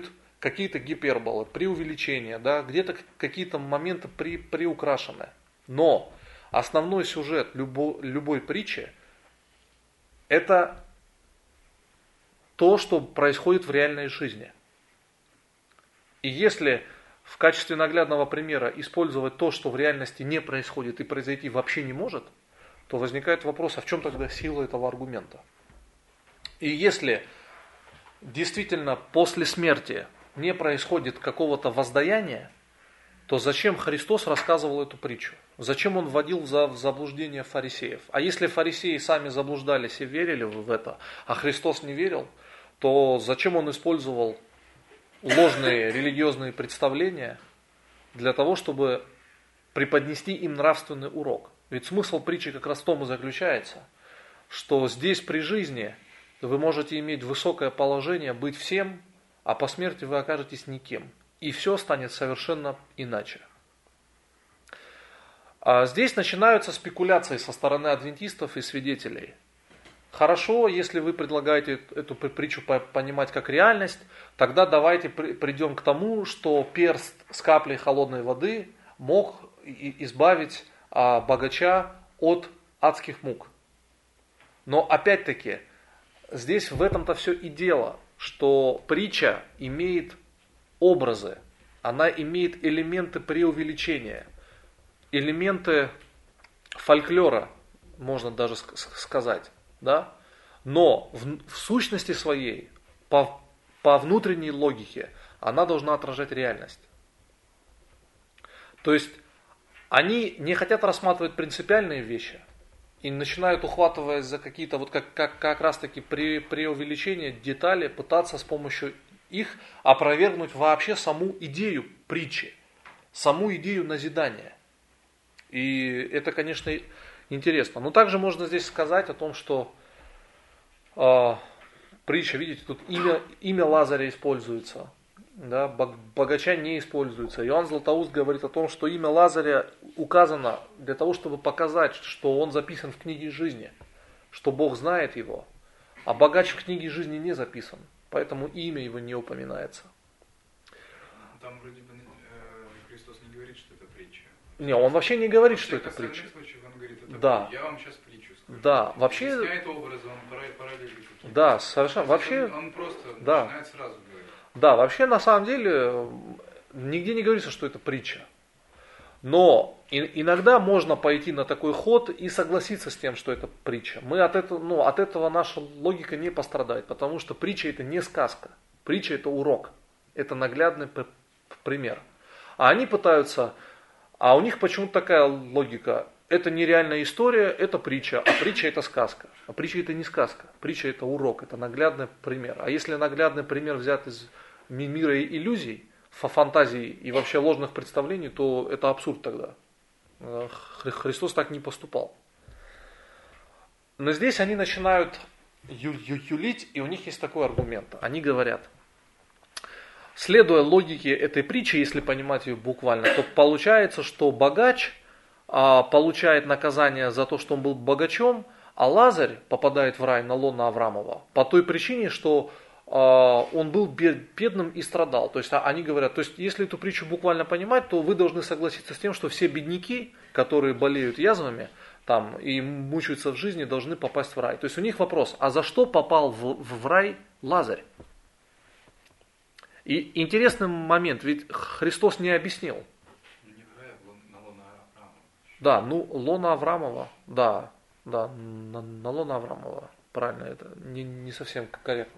какие-то гиперболы, преувеличения, да, где-то какие-то моменты при, приукрашены. Но основной сюжет любо, любой притчи – это то, что происходит в реальной жизни. И если в качестве наглядного примера использовать то, что в реальности не происходит и произойти вообще не может, то возникает вопрос, а в чем тогда сила этого аргумента? И если действительно после смерти не происходит какого-то воздаяния, то зачем Христос рассказывал эту притчу? Зачем Он вводил в заблуждение фарисеев? А если фарисеи сами заблуждались и верили в это, а Христос не верил, то зачем Он использовал ложные религиозные представления для того, чтобы преподнести им нравственный урок? Ведь смысл притчи как раз в том и заключается, что здесь при жизни вы можете иметь высокое положение, быть всем, а по смерти вы окажетесь никем. И все станет совершенно иначе. А здесь начинаются спекуляции со стороны адвентистов и свидетелей. Хорошо, если вы предлагаете эту притчу понимать как реальность, тогда давайте придем к тому, что перст с каплей холодной воды мог избавить богача от адских мук. Но опять-таки, здесь в этом-то все и дело, что притча имеет образы, она имеет элементы преувеличения, элементы фольклора, можно даже сказать. Да? Но в, в сущности своей, по, по внутренней логике, она должна отражать реальность. То есть, они не хотят рассматривать принципиальные вещи и начинают, ухватываясь за какие-то, вот как, как, как раз таки при, преувеличения детали, пытаться с помощью их опровергнуть вообще саму идею притчи, саму идею назидания. И это, конечно, интересно. Но также можно здесь сказать о том, что э, притча, видите, тут имя, имя Лазаря используется, да, богача не используется. Иоанн Златоуст говорит о том, что имя Лазаря указано для того, чтобы показать, что он записан в книге жизни, что Бог знает его, а богач в книге жизни не записан, поэтому имя его не упоминается. Там вроде бы э, Христос не говорит, что это притча. Не, он вообще не говорит, Во что это остальных притча. случаях он говорит, это Да. Я вам сейчас притчу скажу. Да, вообще. Объясняет образы, он параллели какие-то. Да, совершенно. Вообще. Он, он просто да. начинает сразу говорить. Да, вообще на самом деле нигде не говорится, что это притча. Но и, иногда можно пойти на такой ход и согласиться с тем, что это притча. Мы от этого, ну, от этого наша логика не пострадает, потому что притча это не сказка. Притча это урок. Это наглядный пример. А они пытаются, а у них почему-то такая логика. Это нереальная история, это притча, а притча это сказка. А притча это не сказка, притча это урок, это наглядный пример. А если наглядный пример взят из мира иллюзий, фантазий и вообще ложных представлений, то это абсурд тогда. Христос так не поступал. Но здесь они начинают ю- ю- юлить, и у них есть такой аргумент. Они говорят, следуя логике этой притчи, если понимать ее буквально, то получается, что богач а, получает наказание за то, что он был богачом, а Лазарь попадает в рай на лоно Авраамова по той причине, что а, он был бедным и страдал. То есть они говорят, то есть если эту притчу буквально понимать, то вы должны согласиться с тем, что все бедняки, которые болеют язвами там, и мучаются в жизни, должны попасть в рай. То есть у них вопрос, а за что попал в, в рай Лазарь? И интересный момент, ведь Христос не объяснил. Не в рай, а на лоно Авраамова. Да, ну лоно Авраамова, да, да, на, на лоно Авраамова, правильно, это не, не совсем корректно.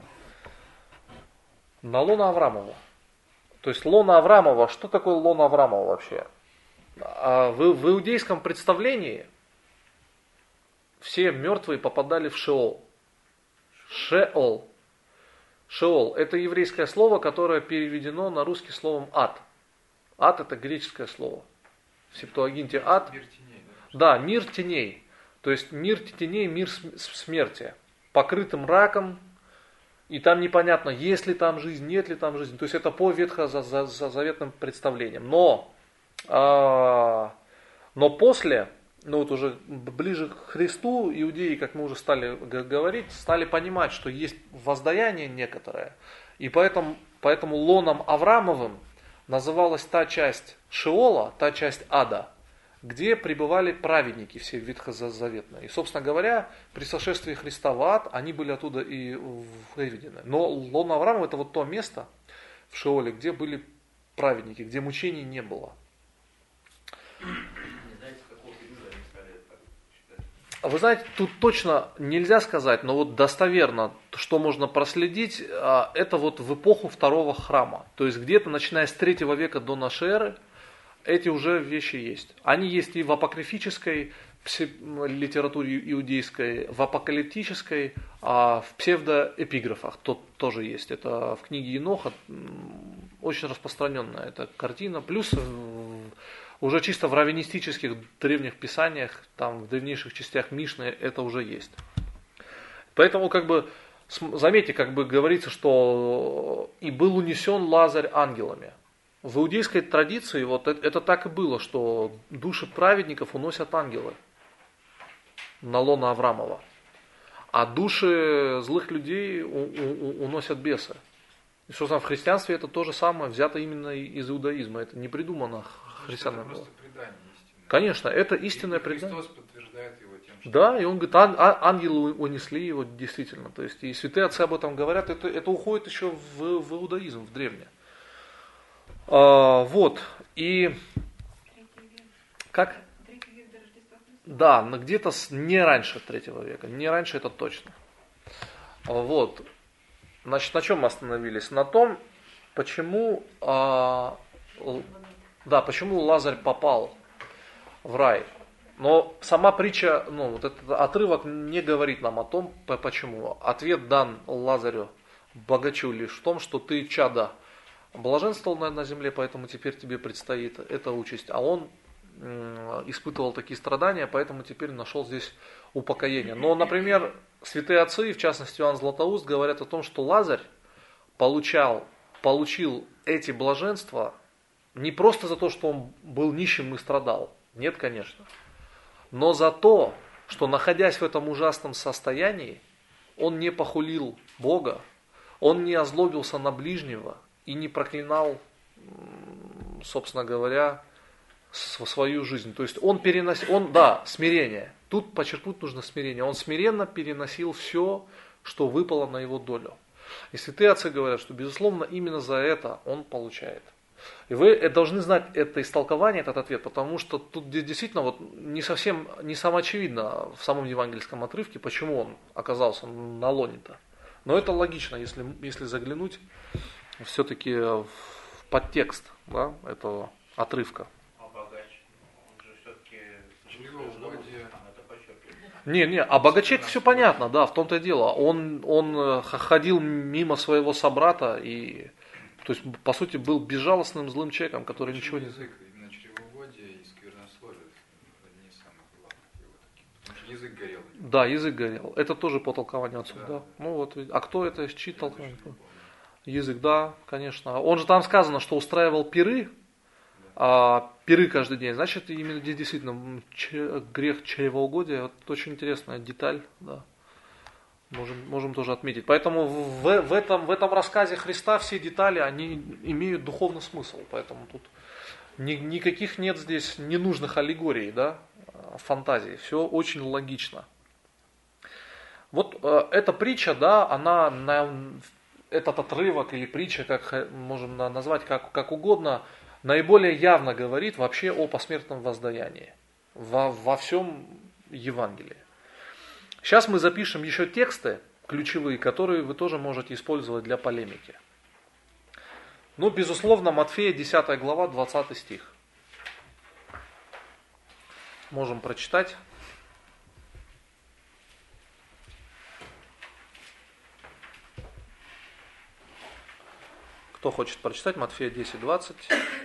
На лоно Авраамова. То есть лоно Авраамова, что такое лоно Авраамова вообще? А в, в иудейском представлении все мертвые попадали в Шеол. Шеол. Шеол – это еврейское слово, которое переведено на русский словом ад. Ад – это греческое слово. В Септуагинте ад. Мир теней, да? Да, мир теней. То есть мир теней, мир смерти. Покрытым мраком. И там непонятно, есть ли там жизнь, нет ли там жизни. То есть это по ветхозаветным представлениям. Но, а, но после, ну вот уже ближе к Христу, иудеи, как мы уже стали говорить, стали понимать, что есть воздаяние некоторое. И поэтому, поэтому лоном Авраамовым называлась та часть Шеола, та часть ада, где пребывали праведники все ветхозаветные. И, собственно говоря, при сошествии Христа в ад они были оттуда и выведены. Но лон Авраамов это вот то место в Шеоле, где были праведники, где мучений не было. Не знаете, с какого периода они стали так считать? Вы знаете, тут точно нельзя сказать, но вот достоверно, что можно проследить, это вот в эпоху второго храма. То есть где-то начиная с третьего века до нашей эры, эти уже вещи есть. Они есть и в апокрифической литературе иудейской, в апокалиптической, а в псевдоэпиграфах то, тоже есть. Это в книге Еноха очень распространенная эта картина. Плюс уже чисто в раввинистических древних писаниях, там в древнейших частях Мишны это уже есть. Поэтому как бы заметьте, как бы говорится, что и был унесен Лазарь ангелами. В иудейской традиции вот это, это так и было, что души праведников уносят ангелы на лоно Авраамова, а души злых людей у, у, уносят бесы. И, собственно, в христианстве это то же самое, взято именно из иудаизма, это не придумано христианами. Это просто предание истины. Конечно, это истинное и предание. Христос подтверждает его тем, что... Да, и он говорит, ан- а- ангелы унесли его действительно. То есть и святые отцы об этом говорят, это, это уходит еще в, в иудаизм, в древнее. А, вот, и как? Да, но где-то с, не раньше третьего века, не раньше это точно. Вот, значит, на чем мы остановились? На том, почему, а, да, почему Лазарь попал в рай. Но сама притча, ну, вот этот отрывок не говорит нам о том, почему. Ответ дан Лазарю, богачу, лишь в том, что ты чадо блаженствовал на, на земле, поэтому теперь тебе предстоит эта участь. А он э, испытывал такие страдания, поэтому теперь нашел здесь упокоение. Но, например, святые отцы, в частности Иоанн Златоуст, говорят о том, что Лазарь получал, получил эти блаженства не просто за то, что он был нищим и страдал. Нет, конечно. Но за то, что, находясь в этом ужасном состоянии, он не похулил Бога, он не озлобился на ближнего и не проклинал, собственно говоря, свою жизнь. То есть он переносил, он, да, смирение. Тут подчеркнуть нужно смирение. Он смиренно переносил все, что выпало на его долю. И святые отцы говорят, что, безусловно, именно за это он получает. И вы должны знать это истолкование, этот ответ, потому что тут действительно вот не совсем, не самоочевидно в самом евангельском отрывке, почему он оказался на лоне-то. Но это логично, если, если заглянуть все-таки в подтекст, да, этого отрывка. А богач, он же все-таки... Чревоугодие. Не, не, а богаче все понятно, да, в том-то и дело. Он, он ходил мимо своего собрата и, то есть, по сути, был безжалостным злым человеком, который Почему ничего не... язык, именно чревоугодие и сквернословие одни из самых главных его таких. Потому что язык горел. Да, язык горел. Это тоже по толкованию отцов, да. Да. Ну вот, а кто это, чьи толкования? Язык, да, конечно. Он же там сказано, что устраивал пиры, а пиры каждый день. Значит, именно здесь действительно ч- грех чревоугодия. Вот очень интересная деталь, да. Можем, можем тоже отметить. Поэтому в, в, этом, в этом рассказе Христа все детали, они имеют духовный смысл. Поэтому тут ни, никаких нет здесь ненужных аллегорий, да, фантазий. Все очень логично. Вот э, эта притча, да, она на этот отрывок или притча, как можем назвать как, как угодно, наиболее явно говорит вообще о посмертном воздаянии во, во всем Евангелии. Сейчас мы запишем еще тексты ключевые, которые вы тоже можете использовать для полемики. Ну, безусловно, Матфея десятая глава, двадцатый стих. Можем прочитать. Кто хочет прочитать? Матфея десять, двадцать.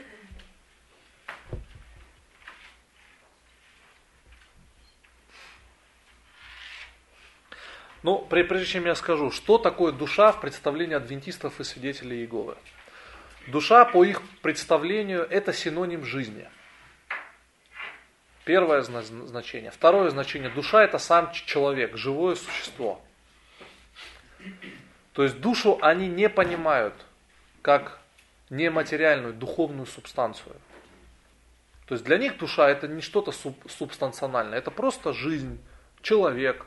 Ну, прежде чем я скажу, что такое душа в представлении адвентистов и свидетелей Иеговы. Душа, по их представлению, это синоним жизни. Первое значение. Второе значение. Душа это сам человек, живое существо. То То есть душу они не понимают как нематериальную, духовную субстанцию. То есть для них душа это не что-то суб, субстанциональное, это просто жизнь, человек,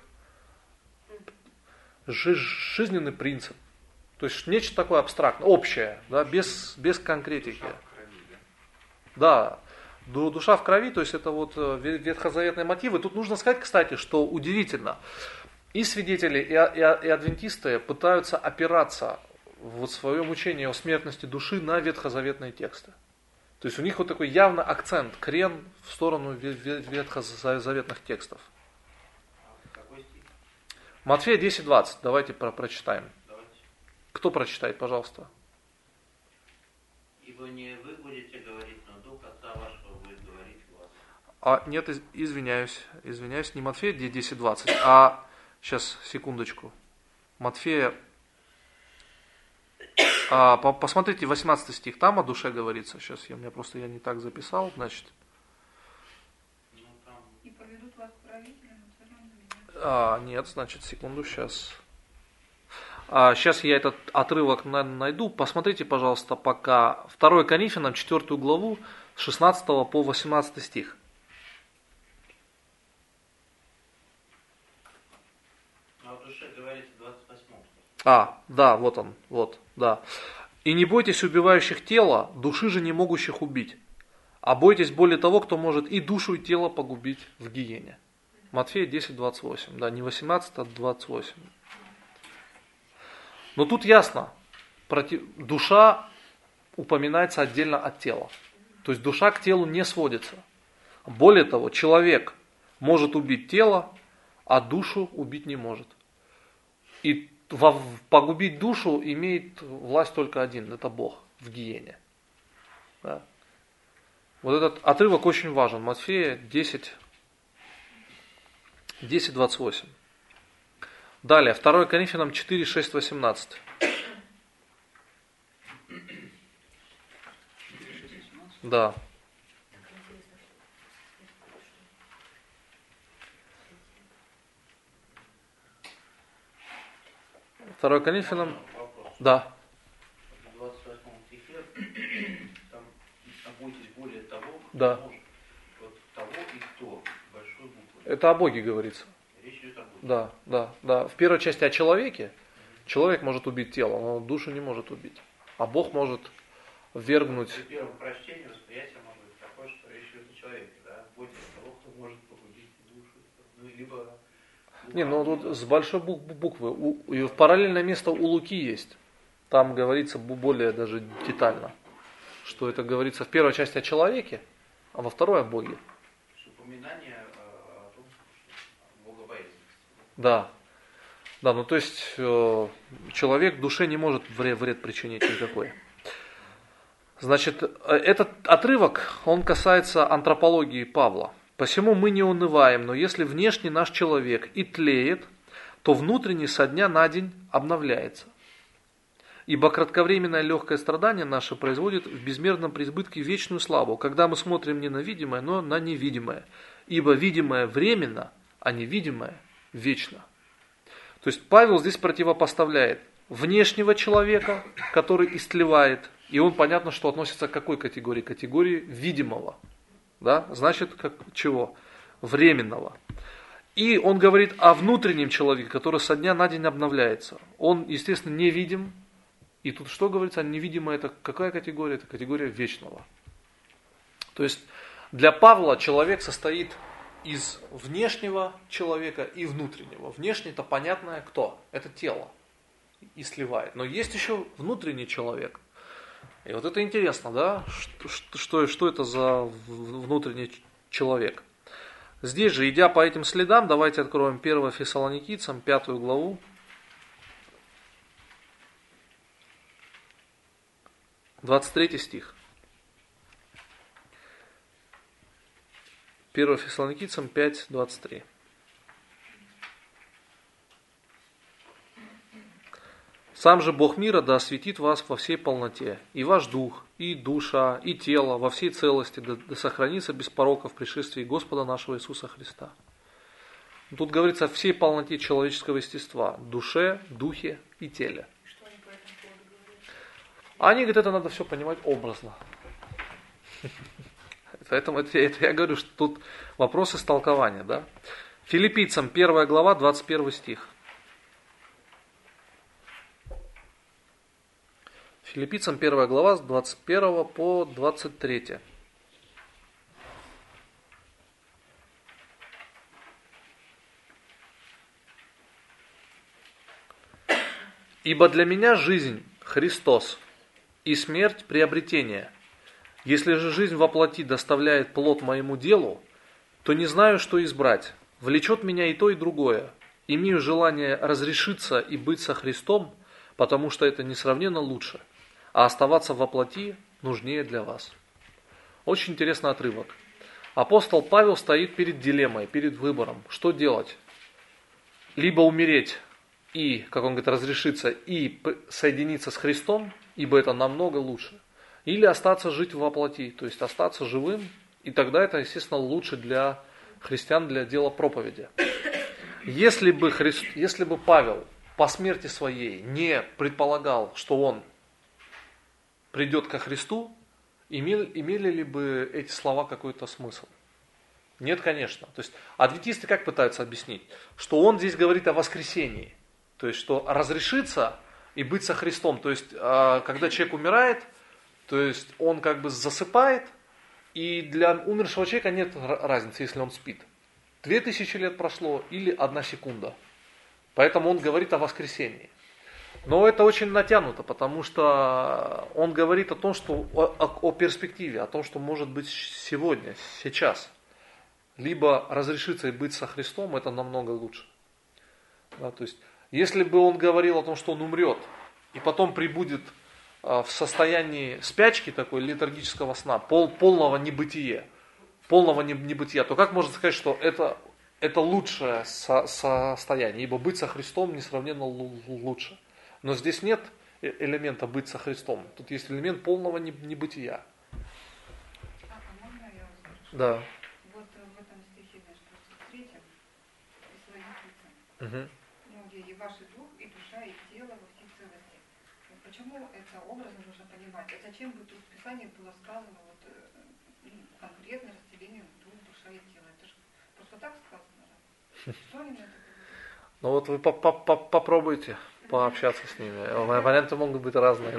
жи, жизненный принцип. То есть нечто такое абстрактное, общее, да, без, без конкретики. Душа в крови, Да, да? душа в крови, то есть это вот ветхозаветные мотивы. Тут нужно сказать, кстати, что удивительно, и свидетели, и, и, и адвентисты пытаются опираться в своем учении о смертности души на ветхозаветные тексты. То есть у них вот такой явно акцент, крен в сторону ветхозаветных текстов. Какой стих? Матфея десять двадцать, давайте про прочитаем. Давайте. Кто прочитает, пожалуйста? Ибо не вы будете говорить, но Дух Отца вашего будет говорить в вас. А, нет, из- извиняюсь, извиняюсь, не Матфея десять двадцать, а, сейчас, секундочку, Матфея, а, по- посмотрите, восемнадцатый стих, там о душе говорится, сейчас, я, у меня просто, я не так записал, значит, Ну, там И поведут вас к правителям, царям за меня. а, нет, значит, секунду, сейчас, а, сейчас я этот отрывок на- найду, посмотрите, пожалуйста, пока, второе Коринфянам, четвёртую главу, с шестнадцатого по восемнадцатый стих. а о душе говорится в двадцать восьмом. А, да, вот он, вот, да. «И не бойтесь убивающих тела, души же не могущих убить, а бойтесь более того, кто может и душу, и тело погубить в гиене». Матфея десять двадцать восемь, да, не восемнадцать, а двадцать восемь. Но тут ясно, против... душа упоминается отдельно от тела. То есть душа к телу не сводится. Более того, человек может убить тело, а душу убить не может. И во- погубить душу имеет власть только один, это Бог в гиене. Да. Вот этот отрывок очень важен. Матфея десять, десять двадцать восемь. Далее, второе Коринфянам четыре, шесть, восемнадцать. Да. второе Коринфянам, Вопрос. да. В двадцать восьмом стихе там «Бойтесь более того, кто Да. может». Вот того и кто, большой буквы. Это о Боге говорится. Речь идет о Боге. Да, да, да. В первой части о человеке. Человек может убить тело, но душу не может убить. А Бог может ввергнуть. При первом прочтении восприятие может быть такое, что речь идет о человеке. Да? Бойтесь того, кто может погубить душу. Ну, либо... Не, ну тут с большой бу- буквы. У- и в параллельное место у Луки есть. Там говорится бу- более даже детально. Что это говорится в первой части о человеке, а во второй о Боге. Упоминание э, о том, что богобоязненности. Да. Да, ну то есть э, человек душе не может вред, вред причинить никакой. Значит, э, этот отрывок, он касается антропологии Павла. «Посему мы не унываем, но если внешне наш человек и тлеет, то внутренний со дня на день обновляется. Ибо кратковременное легкое страдание наше производит в безмерном преизбытке вечную славу, когда мы смотрим не на видимое, но на невидимое. Ибо видимое временно, а невидимое вечно». То есть Павел здесь противопоставляет внешнего человека, который истлевает, и он, понятно, что относится к какой категории? Категории видимого. Да? Значит, как чего? Временного. И он говорит о внутреннем человеке, который со дня на день обновляется. Он, естественно, невидим. И тут что говорится? Невидимое это какая категория? Это категория вечного. То есть для Павла человек состоит из внешнего человека и внутреннего. Внешний это понятное кто? Это тело. И сливает. Но есть еще внутренний человек. И вот это интересно, да? Что, что, что это за внутренний человек? Здесь же, идя по этим следам, давайте откроем первое Фессалоникийцам, пятую главу. двадцать третий стих. первое Фессалоникийцам пять, двадцать три. «Сам же Бог мира да осветит вас во всей полноте, и ваш дух, и душа, и тело во всей целости, да, да сохранится без порока в пришествии Господа нашего Иисуса Христа». Тут говорится о всей полноте человеческого естества, душе, духе и теле. А они говорят, это надо все понимать образно. Поэтому это, это я говорю, что тут вопрос истолкования. Да? Филиппийцам первая глава, двадцать первый стих. Филиппийцам первая глава с двадцать первого по двадцать третий. «Ибо для меня жизнь – Христос, и смерть – приобретение. Если же жизнь во плоти доставляет плод моему делу, то не знаю, что избрать. Влечет меня и то, и другое. Имею желание разрешиться и быть со Христом, потому что это несравненно лучше, а оставаться во плоти нужнее для вас». Очень интересный отрывок. Апостол Павел стоит перед дилеммой, перед выбором. Что делать? Либо умереть и, как он говорит, разрешиться и соединиться с Христом, ибо это намного лучше. Или остаться жить во плоти, то есть остаться живым, и тогда это, естественно, лучше для христиан, для дела проповеди. Если бы, Христ, если бы Павел по смерти своей не предполагал, что он придет ко Христу, имели, имели ли бы эти слова какой-то смысл? Нет, конечно. То есть адвентисты как пытаются объяснить? Что он здесь говорит о воскресении. То есть, что разрешиться и быть со Христом. То есть, когда человек умирает, то есть он как бы засыпает, и для умершего человека нет разницы, если он спит. Две тысячи лет прошло или одна секунда. Поэтому он говорит о воскресении. Но это очень натянуто, потому что он говорит о том, что о, о, о перспективе, о том, что может быть сегодня, сейчас. Либо разрешиться и быть со Христом, это намного лучше. Да, то есть, если бы он говорил о том, что он умрет, и потом прибудет в состоянии спячки такой, летаргического сна, пол, полного небытия, полного небытия, то как можно сказать, что это, это лучшее со, состояние, ибо быть со Христом несравненно лучше. Но здесь нет элемента быть со Христом, тут есть элемент полного небытия. А, а можно я вас спрошу? Да. Вот в этом стихе, значит, просто третьем, и своих лица. Угу. Ну, где и ваши дух, и душа, и тело во всей целости. Почему это образно нужно понимать? А зачем бы тут в Писании было сказано вот, ну, конкретное разделение дух, душа и тело? Это же просто так сказано. Что они на это говорят? Ну вот вы попробуйте пообщаться с ними. Варианты могут быть разные.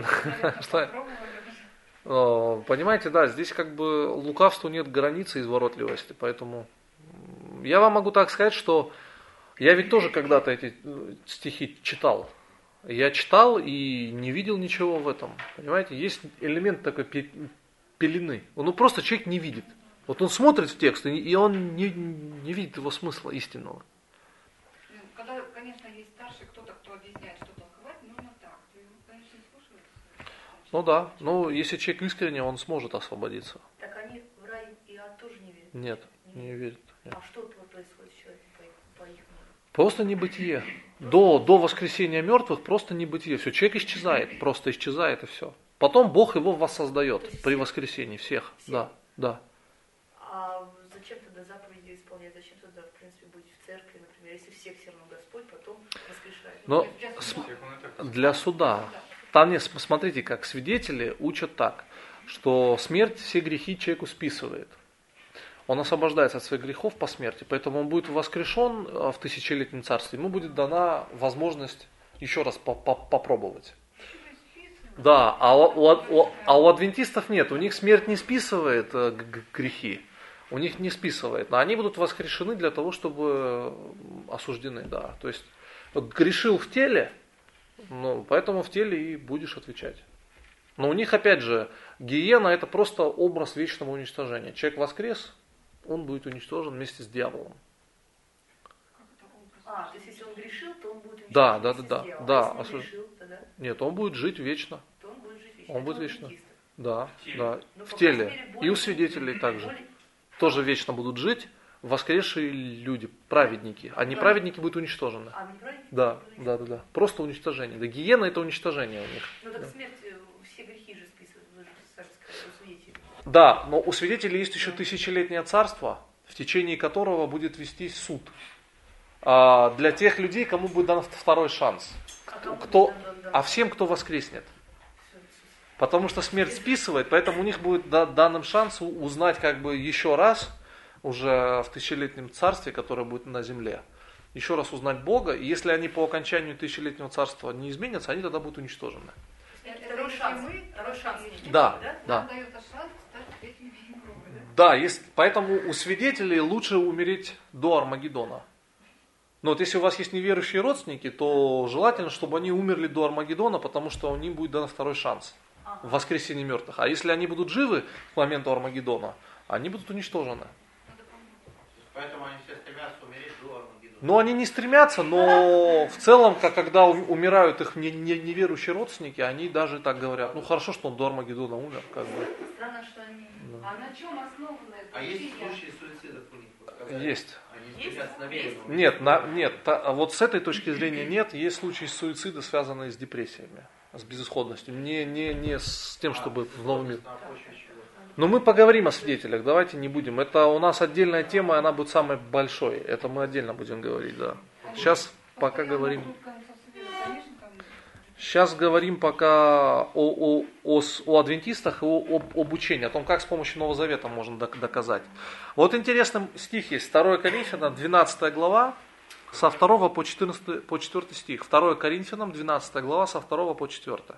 Понимаете, да, здесь как бы лукавству нет границы изворотливости, поэтому я вам могу так сказать, что я ведь тоже когда-то эти стихи читал. Я читал и не видел ничего в этом. Понимаете, есть элемент такой пелены. Ну просто человек не видит. Вот он смотрит в текст, и он не, не видит его смысла истинного. Когда, конечно, есть старший кто-то, кто объясняет, что толковать, нужно так. Ты, конечно, не слушаешь. Ну да, ну если человек искренне, он сможет освободиться. Так они в рай и ад тоже не верят? Нет, не верят. Нет. А что происходит с человеком по, по их мнению? Просто небытие. До, до воскресения мертвых просто небытие. Все, человек исчезает, просто исчезает и все. Потом Бог его воссоздает при воскресении всех. всех. Да, да. А зачем тогда заповеди исполнять? Зачем тогда, в принципе, быть в церкви, например, если всех все равно Господь потом воскрешает? Но для суда. Там нет, смотрите, как свидетели учат так, что смерть все грехи человеку списывает. Он освобождается от своих грехов по смерти, поэтому он будет воскрешен в тысячелетнем царстве, ему будет дана возможность еще раз попробовать. Да, а у, у, а у адвентистов нет, у них смерть не списывает грехи, у них не списывает, но они будут воскрешены для того, чтобы осуждены, да. То есть вот грешил в теле, ну, поэтому в теле и будешь отвечать. Но у них опять же гиена это просто образ вечного уничтожения. Человек воскрес, он будет уничтожен вместе с дьяволом. А, то есть если он грешил, то он будет уничтожен. Да, да, да, да, да. А если он грешил, тогда? Нет, он будет жить вечно. То он будет жить вечно. Он будет вечно. Адвентист. Да, да. Ну, В по теле. крайней мере, И более- у свидетелей также. более- Тоже вечно будут жить воскресшие люди, праведники. А неправедники будут уничтожены. А, неправильно? Да, да, да, да. Просто уничтожение. Да, гиена это уничтожение у них. Ну так Да. смерть, э, все грехи же списывают, вы же сами сказали, у свидетелей. Да, но у свидетелей есть еще тысячелетнее царство, в течение которого будет вестись суд. А для тех людей, кому будет дан второй шанс. А кому Кто, будет дан- дан- а всем, кто воскреснет. Всё, всё. Потому что смерть списывает, поэтому у них будет данным шанс узнать как бы еще раз, уже в тысячелетнем царстве, которое будет на земле, еще раз узнать Бога, и если они по окончанию тысячелетнего царства не изменятся, они тогда будут уничтожены. Второй шанс. Второй шанс. Да, да. Нам дается шанс стать третьими Егровой, да? Да, есть, поэтому у свидетелей лучше умереть до Армагеддона. Но вот если у вас есть неверующие родственники, то желательно, чтобы они умерли до Армагеддона, потому что у них будет дан второй шанс в воскресении мертвых. А если они будут живы к моменту Армагеддона, они будут уничтожены. Поэтому они все стремятся умереть до Армагеддона. Но они не стремятся, но в целом, как когда умирают их не- не- неверующие родственники, они даже так говорят, ну хорошо, что он до Армагеддона умер. Как бы. Странно, что они... А на чем основано это А есть учение? случаи суицидов у них? Вот сказали, Есть. Они стремятся намеренно. Нет, на, нет та- а вот с этой точки зрения нет. Есть случаи суицида, связанные с депрессиями, с безысходностью. Не, не, не с тем, чтобы в новый мир. На почве чего? Но мы поговорим о свидетелях, давайте не будем. Это у нас отдельная тема, она будет самой большой. Это мы отдельно будем говорить, да. Сейчас пока говорим. Сейчас говорим пока о, о, о, с- о адвентистах и о, об, об учении, о том, как с помощью Нового Завета можно док- доказать. Вот интересный стих есть, второе Коринфянам, двенадцатая глава, со второго по четырнадцатый, по четвёртый стих. второе Коринфянам, двенадцатая глава, со второго по четвёртый.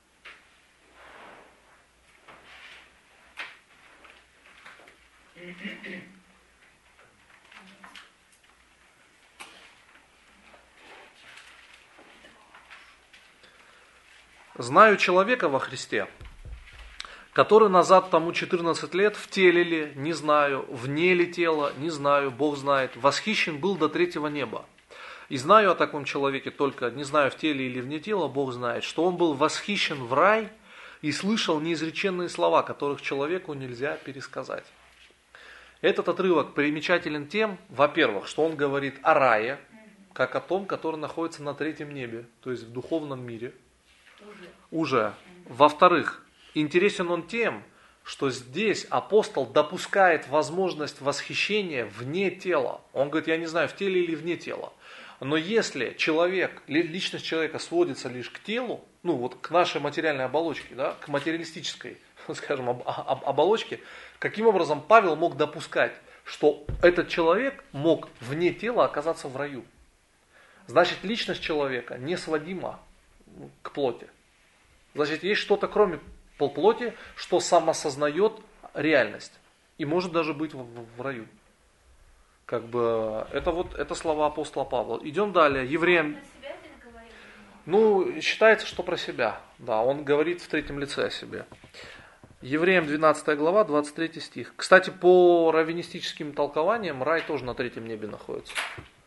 «Знаю человека во Христе, который назад тому четырнадцать лет в теле ли, не знаю, вне ли тела, не знаю, Бог знает, восхищен был до третьего неба. И знаю о таком человеке только, не знаю, в теле или вне тела, Бог знает, что он был восхищен в рай и слышал неизреченные слова, которых человеку нельзя пересказать». Этот отрывок примечателен тем, во-первых, что он говорит о рае, как о том, который находится на третьем небе, то есть в духовном мире. Уже. Во-вторых, интересен он тем, что здесь апостол допускает возможность восхищения вне тела. Он говорит, я не знаю, в теле или вне тела. Но если человек, личность человека сводится лишь к телу, ну вот к нашей материальной оболочке, да, к материалистической, скажем, об, об, оболочке, каким образом Павел мог допускать, что этот человек мог вне тела оказаться в раю? Значит, личность человека не сводима к плоти. Значит, есть что-то кроме плоти, что самосознает реальность. И может даже быть в, в, в раю. Как бы, это вот это слова апостола Павла. Идем далее. Евреям. Про себя это говорил? Ну, считается, что про себя. Да, он говорит в третьем лице о себе. Евреям двенадцатая глава, двадцать третий стих. Кстати, по раввинистическим толкованиям рай тоже на третьем небе находится.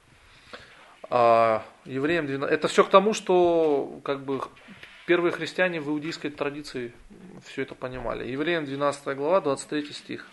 А, Евреям двенадцать. Это все к тому, что как бы первые христиане в иудейской традиции все это понимали. Евреям двенадцатая глава, двадцать третий стих.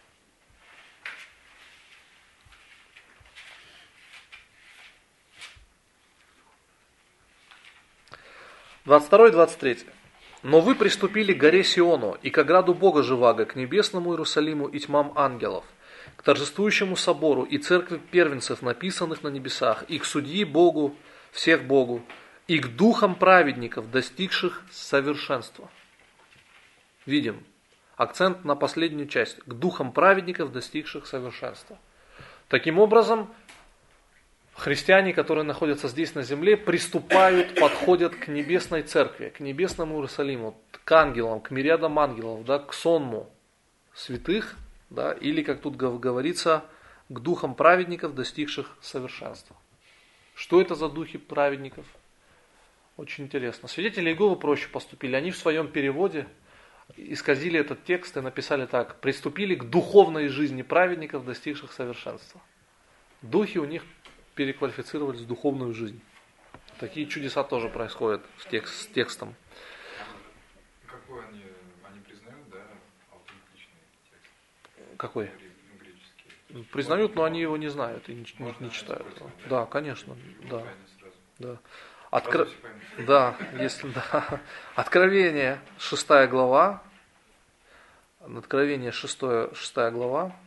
двадцать второй, двадцать третий. «Но вы приступили к горе Сиону и к ограду Бога Живаго, к небесному Иерусалиму и тьмам ангелов, к торжествующему собору и церкви первенцев, написанных на небесах, и к судьи Богу, всех Богу, и к духам праведников, достигших совершенства». Видим акцент на последнюю часть. К духам праведников, достигших совершенства. Таким образом, христиане, которые находятся здесь на земле, приступают, подходят к небесной церкви, к небесному Иерусалиму, к ангелам, к мириадам ангелов, да, к сонму святых, да, или, как тут говорится, к духам праведников, достигших совершенства. Что это за духи праведников? Очень интересно. Свидетели Иеговы проще поступили. Они в своем переводе исказили этот текст и написали так: «Приступили к духовной жизни праведников, достигших совершенства». Духи у них переквалифицировались в духовную жизнь. Такие чудеса тоже происходят в текст, с текстом. Какой они, они признают, да, аутентичный текст? Какой? Ну, греческий. Признают, но они его не знают и не, не, Можно не читают. использовать, Да, да? конечно. Да, Тайно сразу. да. Откро... Сразу все поймут. Да, если да. Откровение, шестая глава. Откровение, шестое, шестая глава.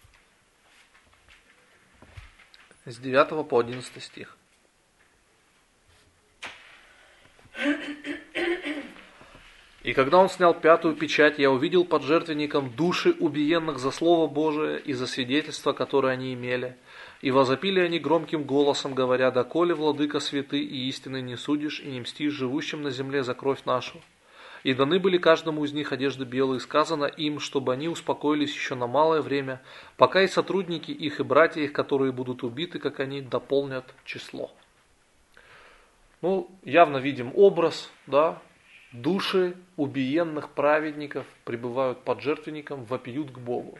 С девятого по одиннадцатый стих. И когда он снял пятую печать, я увидел под жертвенником души убиенных за Слово Божие и за свидетельство, которое они имели. И возопили они громким голосом, говоря: «Доколе, владыка святый и истинный, не судишь и не мстишь живущим на земле за кровь нашу». И даны были каждому из них одежды белые, сказано им, чтобы они успокоились еще на малое время, пока и сотрудники их и братья их, которые будут убиты, как они, дополнят число. Ну, явно видим образ, да, души убиенных праведников пребывают под жертвенником, вопиют к Богу.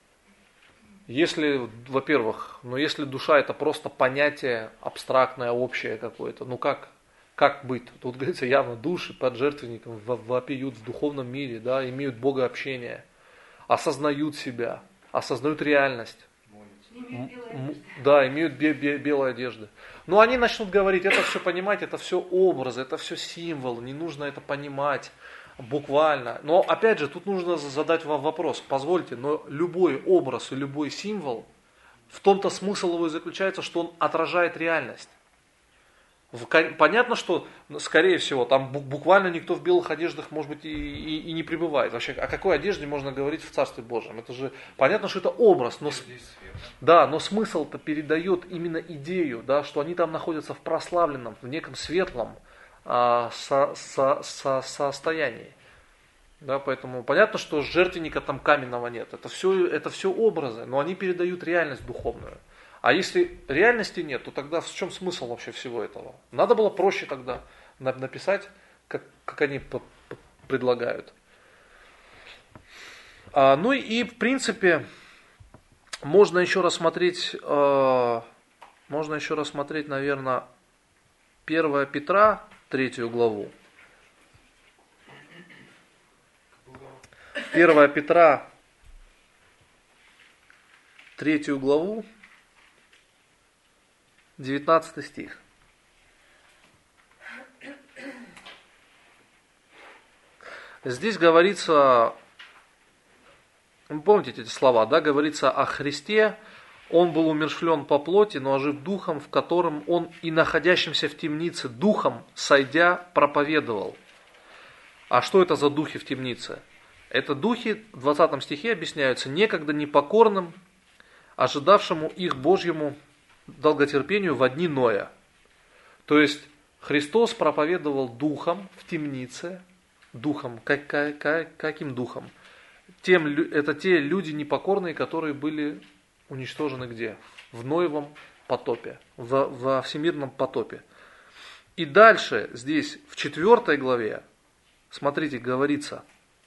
Если, во-первых, ну если душа это просто понятие абстрактное, общее какое-то, ну как, как быть? Тут говорится, явно души под жертвенником вопиют в духовном мире, да, имеют богообщение, осознают себя, осознают реальность. Имеют белые М- одежды. Да, имеют бе- бе- белые одежды. Но они начнут говорить, это все понимать, это все образы, это все символы, не нужно это понимать буквально. Но опять же, тут нужно задать вам вопрос, позвольте, но любой образ и любой символ, в том-то смысл его и заключается, что он отражает реальность. В- Понятно, что, скорее всего, там бу- буквально никто в белых одеждах, может быть, и, и- и не пребывает. Вообще, о какой одежде можно говорить в Царстве Божьем? Это же понятно, что это образ, но, с- Здесь свет. да, но смысл-то передает именно идею, да, что они там находятся в прославленном, в неком светлом а, со- со- со- состоянии. Да, поэтому понятно, что жертвенника там каменного нет. Это все, это все образы, но они передают реальность духовную. А если реальности нет, то тогда в чем смысл вообще всего этого? Надо было проще тогда на- написать, как, как они п- п- предлагают. А, ну и в принципе можно еще рассмотреть, э, можно еще рассмотреть, наверное, первое Петра, третью главу. первое Петра, третью главу, девятнадцатый стих. Здесь говорится, вы помните эти слова, да, говорится о Христе, Он был умерщвлен по плоти, но ожив духом, в котором Он и находящимся в темнице духом, сойдя, проповедовал. А что это за духи в темнице? Это духи, в двадцатом стихе объясняются, некогда непокорным, ожидавшему их Божьему долготерпению во дни Ноя. То есть Христос проповедовал духом в темнице. Духом. Как, как, каким духом? Тем, это те люди непокорные, которые были уничтожены где? В Ноевом потопе, во, во всемирном потопе. И дальше здесь в четвертой главе, смотрите, говорится,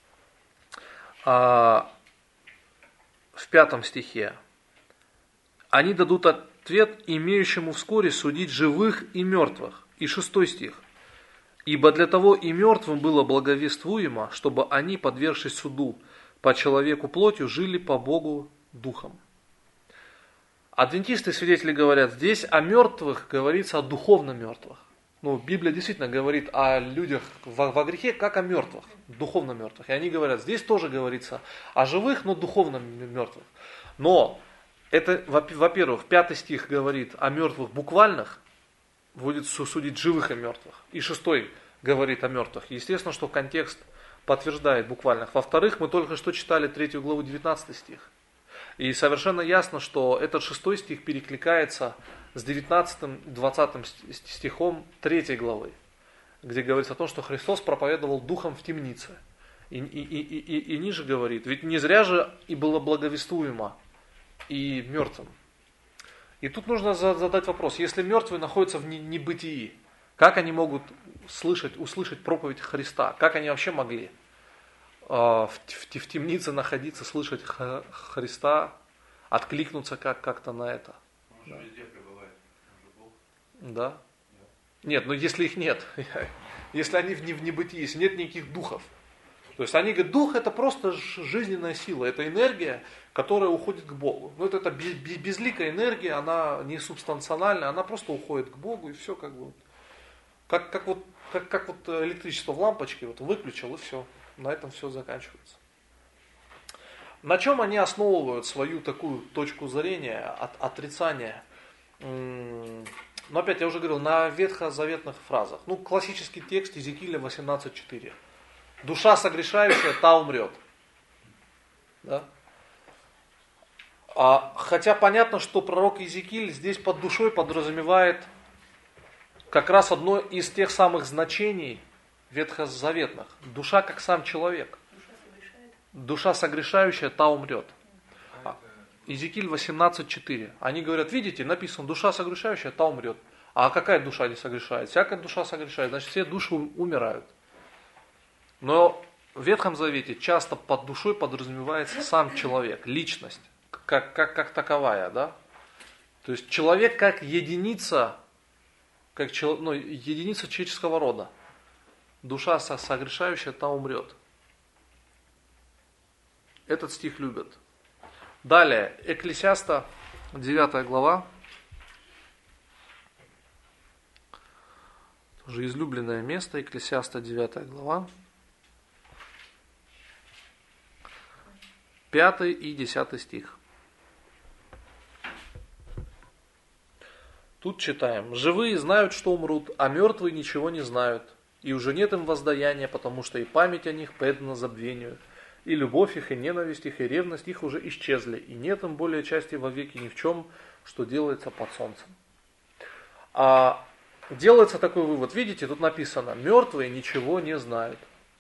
а, в пятом стихе, они дадут ответ имеющему вскоре судить живых и мертвых. И шестой стих. Ибо для того и мертвым было благовествуемо, чтобы они, подвергшись суду по человеку плотью, жили по Богу духом. Адвентисты и свидетели говорят, здесь о мертвых говорится о духовно мертвых. Ну, Библия действительно говорит о людях во, во грехе, как о мертвых, духовно мертвых. И они говорят, здесь тоже говорится о живых, но духовно мертвых. Но это, во-первых, пятый стих говорит о мертвых буквальных, будет судить живых и мертвых. И шестой говорит о мертвых. Естественно, что контекст подтверждает буквальных. Во-вторых, мы только что читали третью главу, девятнадцатый стих. И совершенно ясно, что этот шестой стих перекликается с девятнадцатым, двадцатым стихом третьей главы, где говорится о том, что Христос проповедовал духом в темнице. И, и, и, и, и ниже говорит, ведь не зря же и было благовествуемо и мертвым. И тут нужно задать вопрос, если мертвые находятся в небытии, как они могут слышать, услышать проповедь Христа? Как они вообще могли в, в, в темнице находиться, слышать Христа, откликнуться как, как-то на это? Он же везде пребывает, он же Бог. Да? Нет, но если их нет, если они в небытии, если нет никаких духов, то есть они говорят, дух это просто жизненная сила, это энергия, которая уходит к Богу. Ну это, это безликая энергия, она не субстанциональная, она просто уходит к Богу и все как бы. Как, как, вот, как, как вот электричество в лампочке, вот выключил и все. На этом все заканчивается. На чем они основывают свою такую точку зрения, от, отрицания? Но опять я уже говорил, на ветхозаветных фразах. Ну, классический текст Иезекииля восемнадцать четыре. Душа согрешающая, та умрет. Да? А, хотя понятно, что пророк Иезекииль здесь под душой подразумевает как раз одно из тех самых значений ветхозаветных. Душа как сам человек. Душа согрешающая, та умрет. Иезекииль восемнадцать четыре. Они говорят, видите, написано, душа согрешающая, та умрет. А какая душа не согрешает? Всякая душа согрешает, значит все души умирают. Но в Ветхом Завете часто под душой подразумевается сам человек, личность, как, как, как таковая. Да? То есть человек как единица, как ну, единица человеческого рода. Душа согрешающая, та умрет. Этот стих любят. Далее, Экклесиаста, девятая глава. Тоже излюбленное место, Экклесиаста, девятая глава. Пятый и десятый стих. Тут читаем. «Живые знают, что умрут, а мертвые ничего не знают. И уже нет им воздаяния, потому что и память о них предана забвению. И любовь их, и ненависть их, и ревность их уже исчезли, и нет им более части вовеки ни в чем, что делается под солнцем». А делается такой вывод. Видите, тут написано, мертвые ничего не знают.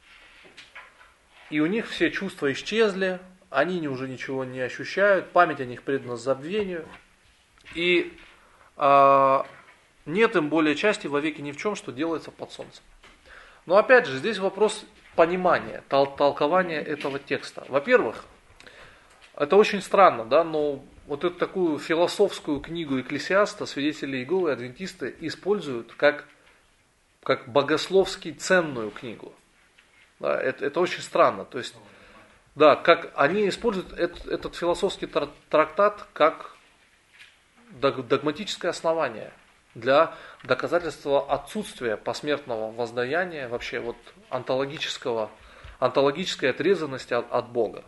И у них все чувства исчезли, они уже ничего не ощущают, память о них предана забвению. И а, нет им более части вовеки ни в чем, что делается под солнцем. Но опять же, здесь вопрос понимания, тол- толкования этого текста. Во-первых, это очень странно, да, но вот эту такую философскую книгу Экклесиаста свидетели Иеговы и адвентисты используют как, как богословски ценную книгу. Да, это, это очень странно. То есть, да, как они используют этот, этот философский трактат как догматическое основание для доказательства отсутствия посмертного воздаяния, вообще вот онтологического, онтологической отрезанности от, от Бога.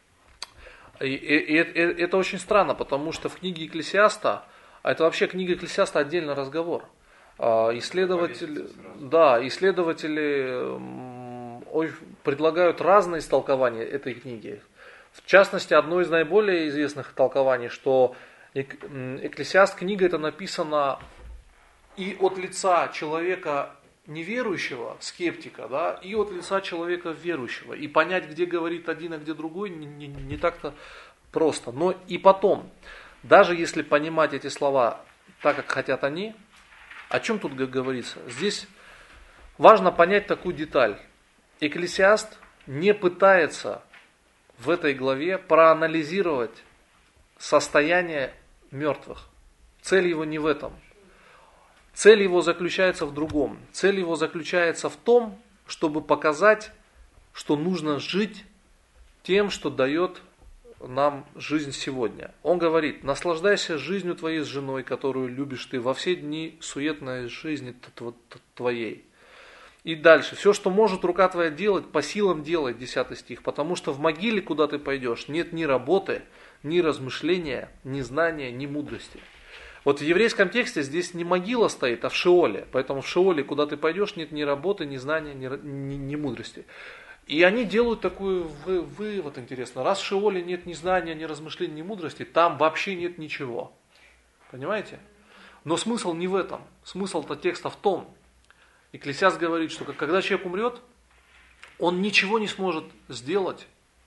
И, и, и это очень странно, потому что в книге Экклесиаста, а это вообще книга Экклесиаста отдельный разговор. Исследователи, да, исследователи предлагают разные истолкования этой книги. В частности, одно из наиболее известных толкований, что Экклесиаст книга это написана и от лица человека неверующего, скептика, да, и от лица человека верующего. И понять, где говорит один, а где другой, не, не, не так-то просто. Но и потом, даже если понимать эти слова так, как хотят они, о чем тут говорится? Здесь важно понять такую деталь. Экклесиаст не пытается в этой главе проанализировать состояние мертвых. Цель его не в этом. Цель его заключается в другом. Цель его заключается в том, чтобы показать, что нужно жить тем, что дает нам жизнь сегодня. Он говорит, наслаждайся жизнью твоей с женой, которую любишь ты, во все дни суетной жизни твоей. И дальше, все, что может рука твоя делать, по силам делай, десятый стих, потому что в могиле, куда ты пойдешь, нет ни работы, ни размышления, ни знания, ни мудрости. Вот в еврейском тексте здесь не могила стоит, а в Шеоле. Поэтому в Шеоле, куда ты пойдешь, нет ни работы, ни знания, ни, ни, ни мудрости. И они делают такой вывод интересно. Раз в Шеоле нет ни знания, ни размышлений, ни мудрости, там вообще нет ничего. Понимаете? Но смысл не в этом. Смысл-то текста в том. Экклесиаст говорит, что когда человек умрет, он ничего не сможет сделать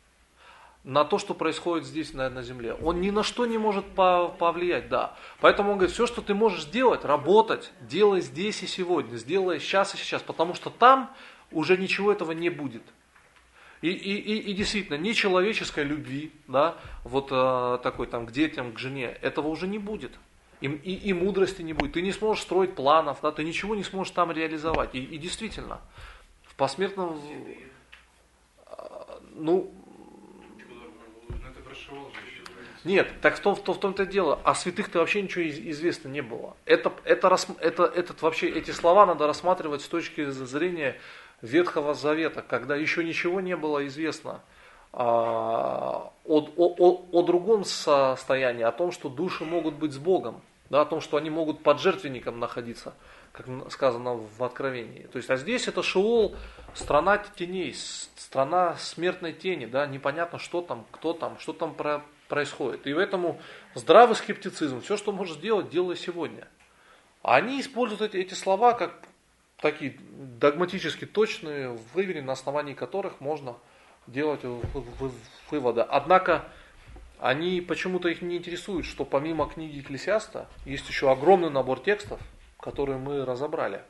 на то, что происходит здесь, на, на земле. Он ни на что не может повлиять, да. Поэтому он говорит, все, что ты можешь сделать, работать, делай здесь и сегодня, сделай сейчас и сейчас, потому что там уже ничего этого не будет. И, и, и, и действительно, ни человеческой любви, да, вот э, такой там к детям, к жене, этого уже не будет. И, и, и мудрости не будет. Ты не сможешь строить планов, да, ты ничего не сможешь там реализовать. И, и действительно, в посмертном, ну, нет, так в, том, в, том, в том-то дело, о святых-то вообще ничего известно не было. Это, это, это, этот, вообще, эти слова надо рассматривать с точки зрения Ветхого Завета, когда еще ничего не было известно а, о, о, о, о другом состоянии, о том, что души могут быть с Богом. да, о том, что они могут под жертвенником находиться, как сказано в Откровении. То есть, а здесь это Шеол, страна теней, страна смертной тени, да, непонятно, что там, кто там, что там про, происходит. И поэтому здравый скептицизм, все, что можешь делать, делай сегодня. А они используют эти, эти слова как такие догматически точные, выверенные, на основании которых можно делать выводы. Однако они почему-то их не интересуют, что помимо книги Екклесиаста есть еще огромный набор текстов, которые мы разобрали.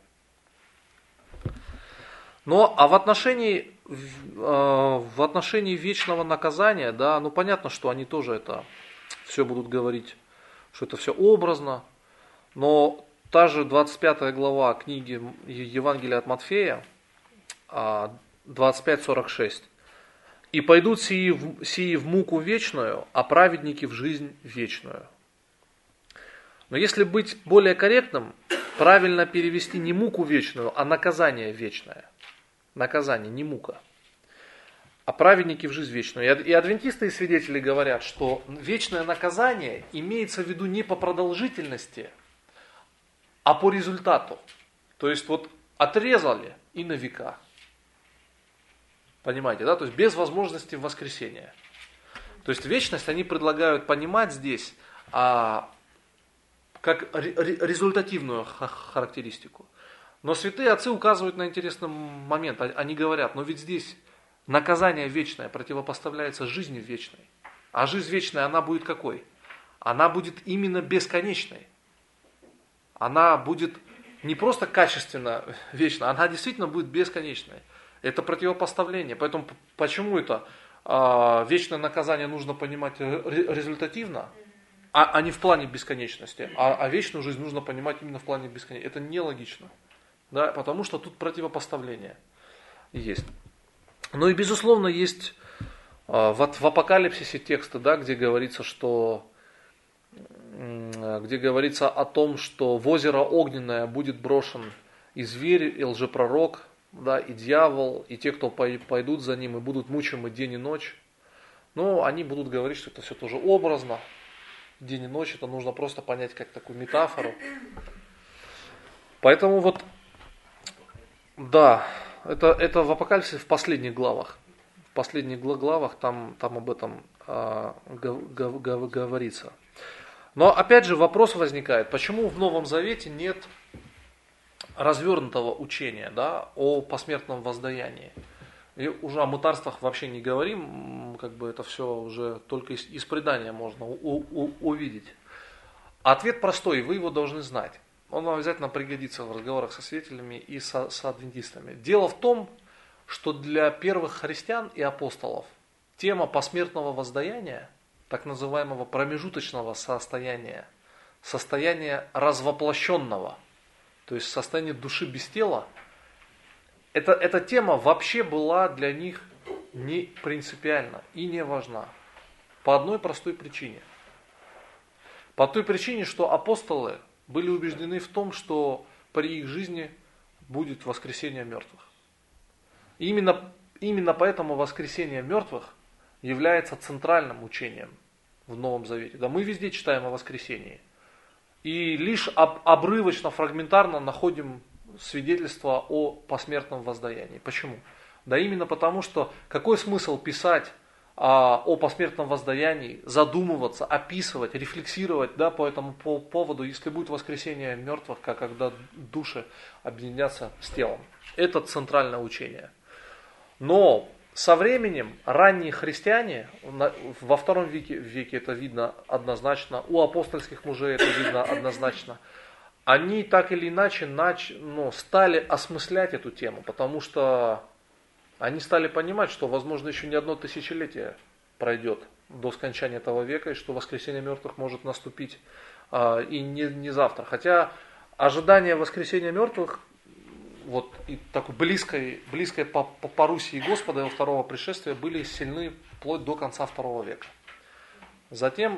Но а в отношении, в отношении вечного наказания, да, ну понятно, что они тоже это все будут говорить, что это все образно, но та же двадцать пятая глава книги Евангелия от Матфея, двадцать пять сорок шесть. «И пойдут сии в, сии в муку вечную, а праведники в жизнь вечную». Но если быть более корректным, правильно перевести не муку вечную, а наказание вечное. Наказание, не мука. А праведники в жизнь вечную. И адвентисты и свидетели говорят, что вечное наказание имеется в виду не по продолжительности, а по результату. То есть вот отрезали и на века. Понимаете, да? То есть без возможности воскресения. То есть вечность они предлагают понимать здесь а, как результативную характеристику. Но святые отцы указывают на интересный момент. Они говорят, но ведь здесь наказание вечное противопоставляется жизни вечной. А жизнь вечная, она будет какой? Она будет именно бесконечной. Она будет не просто качественно вечна, она действительно будет бесконечной. Это противопоставление. Поэтому почему это а, вечное наказание нужно понимать результативно, а, а не в плане бесконечности, а, а вечную жизнь нужно понимать именно в плане бесконечности. Это нелогично. Да, потому что тут противопоставление есть. Ну и безусловно есть а, в, в Апокалипсисе тексты, да, где говорится, что где говорится о том, что в озеро огненное будет брошен и зверь, и лжепророк, да, и дьявол, и те, кто пойдут за ним, и будут мучимы день и ночь. Но они будут говорить, что это все тоже образно. День и ночь, это нужно просто понять как такую метафору. Поэтому вот, да, это, это в Апокалипсисе в последних главах. В последних главах там, там об этом а, гов, гов, говорится. Но опять же вопрос возникает, почему в Новом Завете нет развернутого учения, да, о посмертном воздаянии. И уже о мытарствах вообще не говорим, как бы это все уже только из, из предания можно у, у, увидеть. Ответ простой, вы его должны знать. Он вам обязательно пригодится в разговорах со свидетелями и со, со адвентистами. Дело в том, что для первых христиан и апостолов тема посмертного воздаяния, так называемого промежуточного состояния, состояния развоплощенного, то есть состояние души без тела, это, эта тема вообще была для них не принципиальна и не важна. По одной простой причине. По той причине, что апостолы были убеждены в том, что при их жизни будет воскресение мертвых. И именно, именно поэтому воскресение мертвых является центральным учением в Новом Завете. Да, мы везде читаем о воскресении. И лишь об, обрывочно, фрагментарно находим свидетельства о посмертном воздаянии. Почему? Да именно потому, что какой смысл писать а, о посмертном воздаянии, задумываться, описывать, рефлексировать, да, по этому по, поводу, если будет воскресение мертвых, как когда души объединятся с телом. Это центральное учение. Но со временем ранние христиане, во втором веке, веке это видно однозначно, у апостольских мужей это видно однозначно, они так или иначе нач, ну, стали осмыслять эту тему, потому что они стали понимать, что, возможно, еще не одно тысячелетие пройдет до скончания этого века, и что воскресение мертвых может наступить а, и не, не завтра. Хотя ожидание воскресения мертвых вот и такой близкой, близкой по, по парусии Господа, его второго пришествия, были сильны вплоть до конца второго века. Затем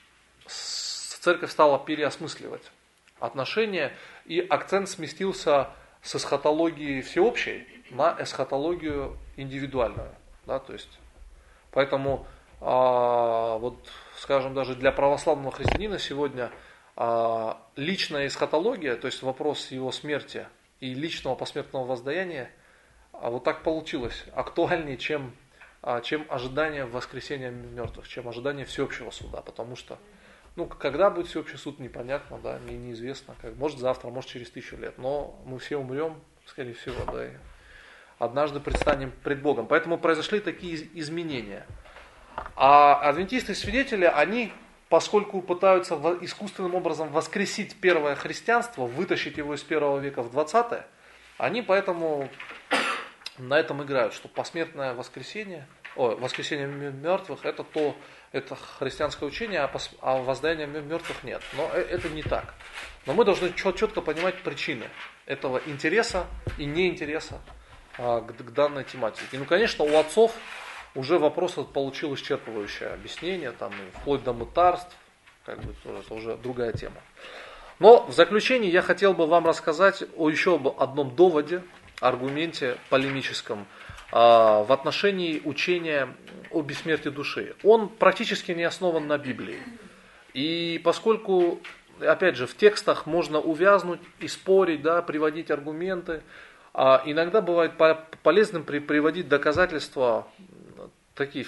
церковь стала переосмысливать отношения, и акцент сместился с эсхатологии всеобщей на эсхатологию индивидуальную. Да, то есть, поэтому, а, вот, скажем, даже для православного христианина сегодня а, личная эсхатология, то есть вопрос его смерти и личного посмертного воздаяния, а вот так получилось, актуальнее, чем, а, чем ожидание воскресения мертвых, чем ожидание всеобщего суда, потому что ну, когда будет всеобщий суд, непонятно, да, мне неизвестно. Как, может завтра, может через тысячу лет. Но мы все умрем, скорее всего, да, и однажды предстанем пред Богом. Поэтому произошли такие изменения. А адвентисты и свидетели, они, поскольку пытаются искусственным образом воскресить первое христианство, вытащить его из первого века в двадцатое, они поэтому на этом играют, что посмертное воскресение, о, воскресение мертвых, это то, это христианское учение, а, пос, а воздаяния мертвых нет. Но это не так. Но мы должны четко понимать причины этого интереса и неинтереса а, к, к данной тематике. Ну, конечно, у отцов уже вопрос получил исчерпывающее объяснение, там, вплоть до мытарств, как бы, это уже другая тема. Но в заключение я хотел бы вам рассказать о еще одном доводе, аргументе полемическом в отношении учения о бессмертии души. Он практически не основан на Библии. И поскольку, опять же, в текстах можно увязнуть и спорить, да, приводить аргументы, а иногда бывает полезным приводить доказательства такие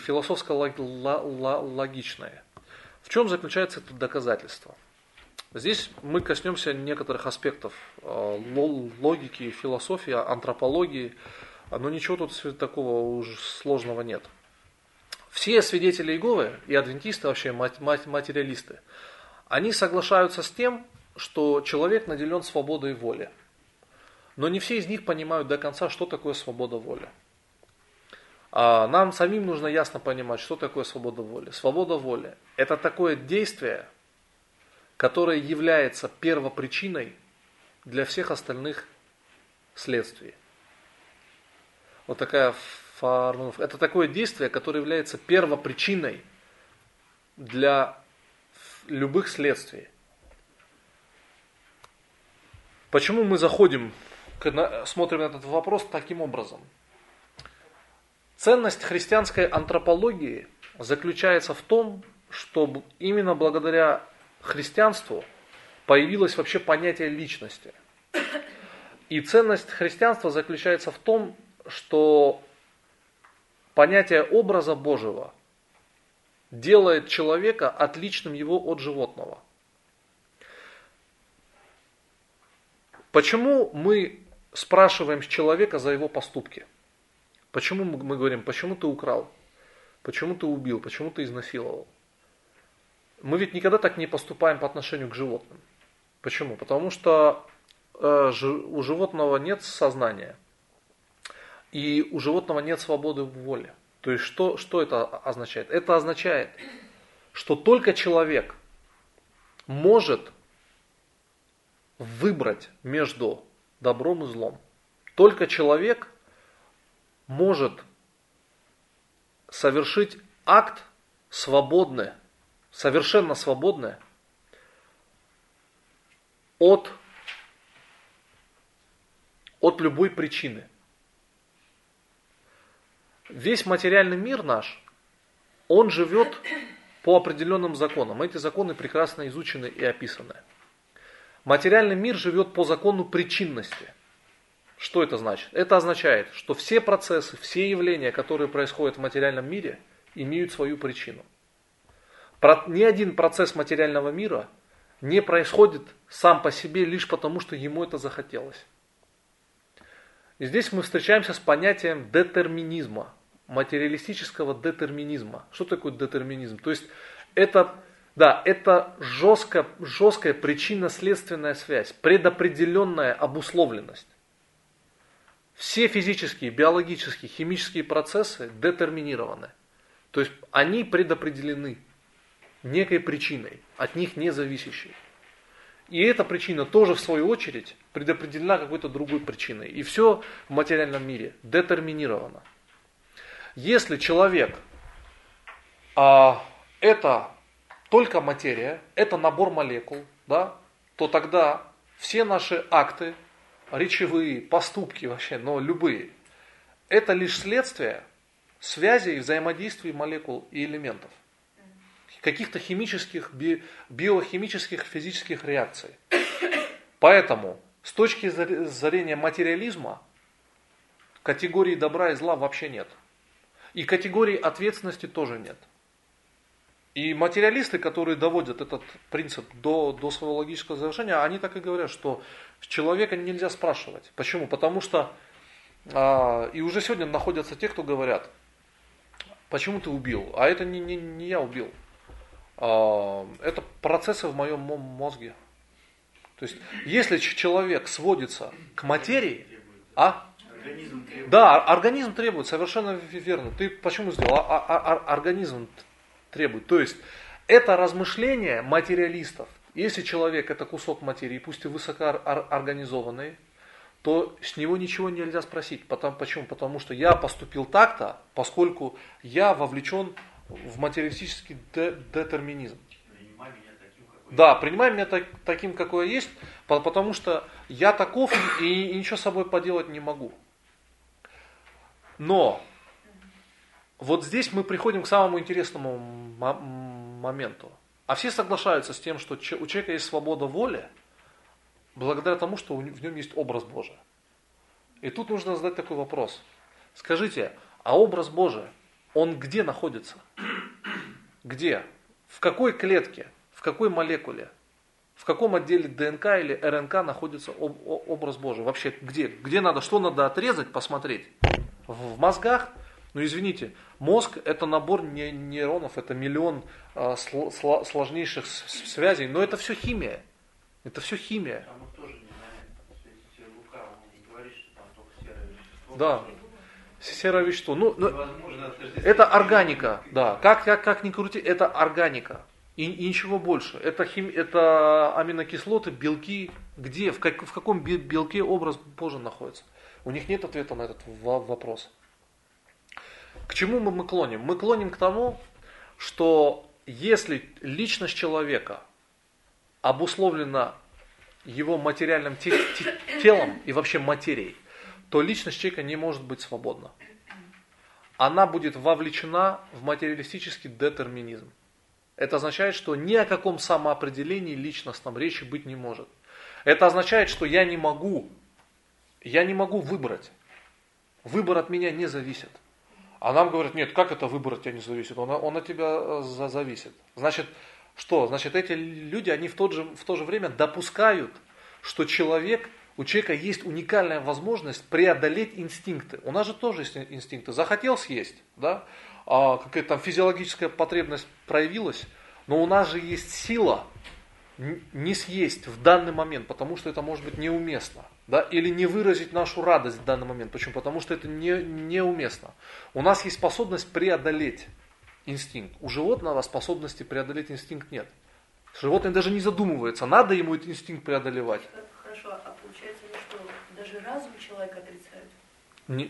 философско-логичные. В чем заключается это доказательство? Здесь мы коснемся некоторых аспектов логики, философии, антропологии, но ничего тут такого уж сложного нет. Все свидетели Иеговы и адвентисты, вообще материалисты, они соглашаются с тем, что человек наделен свободой воли. Но не все из них понимают до конца, что такое свобода воли. А нам самим нужно ясно понимать, что такое свобода воли. Свобода воли – это такое действие, которое является первопричиной для всех остальных следствий. Вот такая формулировка. Это такое действие, которое является первопричиной для любых следствий. Почему мы заходим, смотрим на этот вопрос таким образом? Ценность христианской антропологии заключается в том, что именно благодаря христианству появилось вообще понятие личности. И ценность христианства заключается в том, что понятие образа Божьего делает человека отличным его от животного. Почему мы спрашиваем с человека за его поступки? Почему мы говорим, почему ты украл? Почему ты убил? Почему ты изнасиловал? Мы ведь никогда так не поступаем по отношению к животным. Почему? Потому что э, у животного нет сознания. И у животного нет свободы воли. То есть что, что это означает? Это означает, что только человек может выбрать между добром и злом. Только человек может совершить акт свободный, совершенно свободный от, от любой причины. Весь материальный мир наш, он живет по определенным законам. Эти законы прекрасно изучены и описаны. Материальный мир живет по закону причинности. Что это значит? Это означает, что все процессы, все явления, которые происходят в материальном мире, имеют свою причину. Ни один процесс материального мира не происходит сам по себе лишь потому, что ему это захотелось. И здесь мы встречаемся с понятием детерминизма, материалистического детерминизма. Что такое детерминизм? То есть это, да, это жесткая, жесткая причинно-следственная связь, предопределенная обусловленность. Все физические, биологические, химические процессы детерминированы. То есть они предопределены некой причиной, от них не зависящей. И эта причина тоже в свою очередь предопределена какой-то другой причиной. И все в материальном мире детерминировано. Если человек, а, это только материя, это набор молекул, да, то тогда все наши акты, речевые, поступки вообще, но любые, это лишь следствие связей и взаимодействий молекул и элементов. каких-то химических, би, биохимических, физических реакций. Поэтому с точки зрения материализма категории добра и зла вообще нет. И категории ответственности тоже нет. И материалисты, которые доводят этот принцип до, до своего логического завершения, они так и говорят, что человека нельзя спрашивать. Почему? Потому что, а, и уже сегодня находятся те, кто говорят, почему ты убил? А это не, не, не я убил. А, это процессы в моем мозге. То есть, если человек сводится к материи, а? Организм требует. Да, организм требует, совершенно верно. Ты почему сделал? А, а, а, организм требует. То есть, это размышление материалистов. Если человек это кусок материи, пусть и высокоорганизованный, то с него ничего нельзя спросить. Потому, почему? Потому что я поступил так-то, поскольку я вовлечен в материалистический де- детерминизм. Принимай меня таким, какой Да, принимай меня так, таким, какой я есть, потому что я таков и, и ничего с собой поделать не могу. Но вот здесь мы приходим к самому интересному м- моменту. А все соглашаются с тем, что у человека есть свобода воли, благодаря тому, что в нем есть образ Божий. И тут нужно задать такой вопрос. Скажите, а образ Божий, он где находится? Где? В какой клетке? В какой молекуле? В каком отделе ДНК или РНК находится об- образ Божий? Вообще где? Где надо, что надо отрезать, посмотреть? В мозгах? Ну извините, мозг это набор не- нейронов, это миллион э, сл- сл- сложнейших с- с- связей, но это все химия. Это все химия. Там их тоже не понятно. Если Лука, он говорит, что там только серое вещество. Да. Серое вещество. Ну, ну, Невозможно отождествить. это органика, да. Как, как, как ни крути, это органика. И, и ничего больше. Это, хим, это аминокислоты, белки. Где? В, как, в каком белке образ Божий находится? У них нет ответа на этот вопрос. К чему мы, мы клоним? Мы клоним к тому, что если личность человека обусловлена его материальным те, те, телом и вообще материей, то личность человека не может быть свободна. Она будет вовлечена в материалистический детерминизм. Это означает, что ни о каком самоопределении личностном речи быть не может. Это означает, что я не могу, я не могу выбрать. Выбор от меня не зависит. А нам говорят, нет, как это выбор от тебя не зависит? Он, он от тебя за, зависит. Значит, что? Значит, эти люди, они в, тот же, в то же время допускают, что человек, у человека есть уникальная возможность преодолеть инстинкты. У нас же тоже есть инстинкты. Захотел съесть, да? А какая-то там физиологическая потребность проявилась, но у нас же есть сила не съесть в данный момент, потому что это может быть неуместно. Да? Или не выразить нашу радость в данный момент. Почему? Потому что это не, неуместно. У нас есть способность преодолеть инстинкт. У животного способности преодолеть инстинкт нет. Животное даже не задумывается, надо ему этот инстинкт преодолевать. Хорошо, а получается, ну что, даже разум человека отрицают? Не,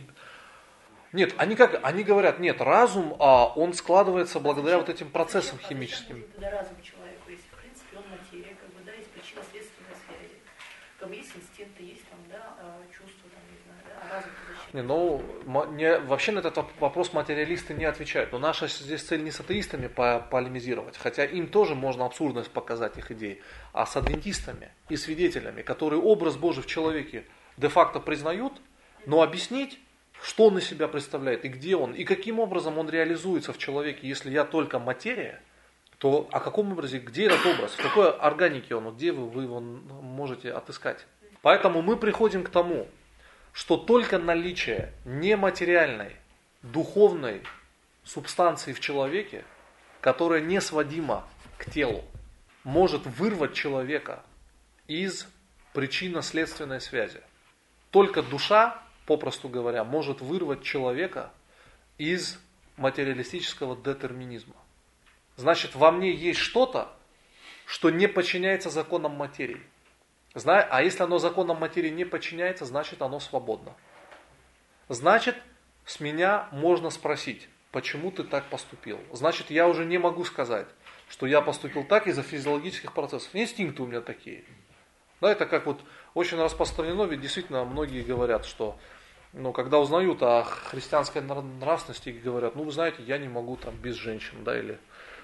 нет, они как, они говорят, нет, разум, а он складывается благодаря вот этим процессам Зачем- химическим. А зачем нужен тогда разум человеку, если в принципе он материя, как бы, да, есть причинно-следственные связи. Как бы есть инстинкты, есть там, да, а, чувства, там, не знаю, да, а разум-то зачем? Не, ну, ма- не, вообще на этот вопрос материалисты не отвечают. Но наша здесь цель не с атеистами по- полемизировать, хотя им тоже можно абсурдность показать их идей, а с адвентистами и свидетелями, которые образ Божий в человеке де-факто признают, но объяснить, что он из себя представляет, и где он, и каким образом он реализуется в человеке, если я только материя, то о каком образе, где этот образ, в какой органике он, где вы, вы его можете отыскать. Поэтому мы приходим к тому, что только наличие нематериальной, духовной субстанции в человеке, которая не сводима к телу, может вырвать человека из причинно-следственной связи. Только душа, попросту говоря, может вырвать человека из материалистического детерминизма. Значит, во мне есть что-то, что не подчиняется законам материи. Зна- А если оно законам материи не подчиняется, значит оно свободно. Значит, с меня можно спросить, почему ты так поступил. Значит, я уже не могу сказать, что я поступил так из-за физиологических процессов. Инстинкты у меня такие. Да, это как вот очень распространено, ведь действительно многие говорят, что ну, когда узнают о христианской нравственности, говорят, ну вы знаете, я не могу там без женщин, да, или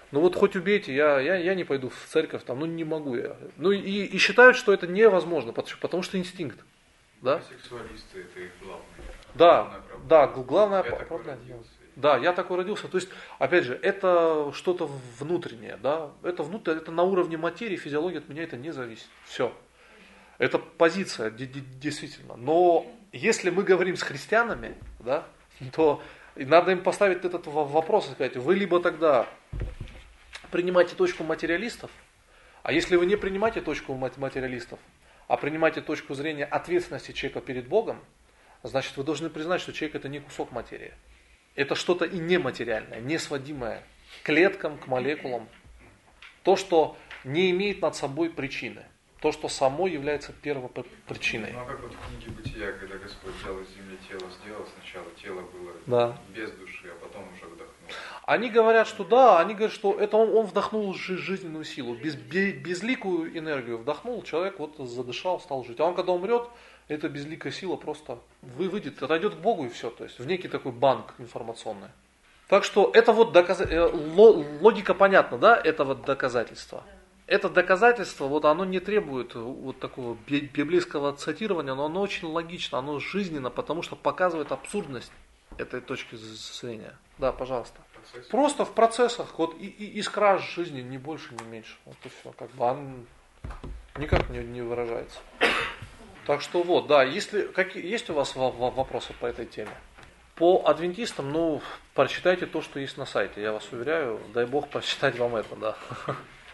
Ну вот хоть убейте, я, я, я не пойду в церковь, там, ну не могу я. Ну и, и считают, что это невозможно, потому, потому что инстинкт. Да? Сексуалисты это их главное. Да, главная да, главная Я такой проблема. родился. Да, я такой родился. То есть, опять же, это что-то внутреннее, да, это внутреннее, это на уровне материи, физиологии от меня это не зависит. Все. Это позиция, действительно. Но если мы говорим с христианами, да, то надо им поставить этот вопрос и сказать, вы либо тогда принимаете точку материалистов, а если вы не принимаете точку материалистов, а принимаете точку зрения ответственности человека перед Богом, значит вы должны признать, что человек это не кусок материи. Это что-то и нематериальное, не сводимое к клеткам, к молекулам. То, что не имеет над собой причины. То, что само является первопричиной. Ну а как вот в книге Бытия, когда Господь взял из земли тело, сделал сначала тело было да. без души, а потом уже вдохнул. Они говорят, что да, они говорят, что это он, он вдохнул жизненную силу, без, безликую энергию вдохнул, человек вот задышал, стал жить. А он когда умрет, эта безликая сила просто выйдет, отойдет к Богу и все, то есть в некий такой банк информационный. Так что это вот доказ... логика понятна, да, это вот доказательство. Это доказательство, вот оно не требует вот такого библейского цитирования, но оно очень логично, оно жизненно, потому что показывает абсурдность этой точки зрения. Да, пожалуйста. Процесс. Просто в процессах, вот и, и искра жизни, ни больше, ни меньше. Вот и все, как бы он никак не, не выражается. Так что вот, да, если, какие, есть у вас вопросы по этой теме? По адвентистам, ну, прочитайте то, что есть на сайте, я вас уверяю, дай Бог прочитать вам это, да.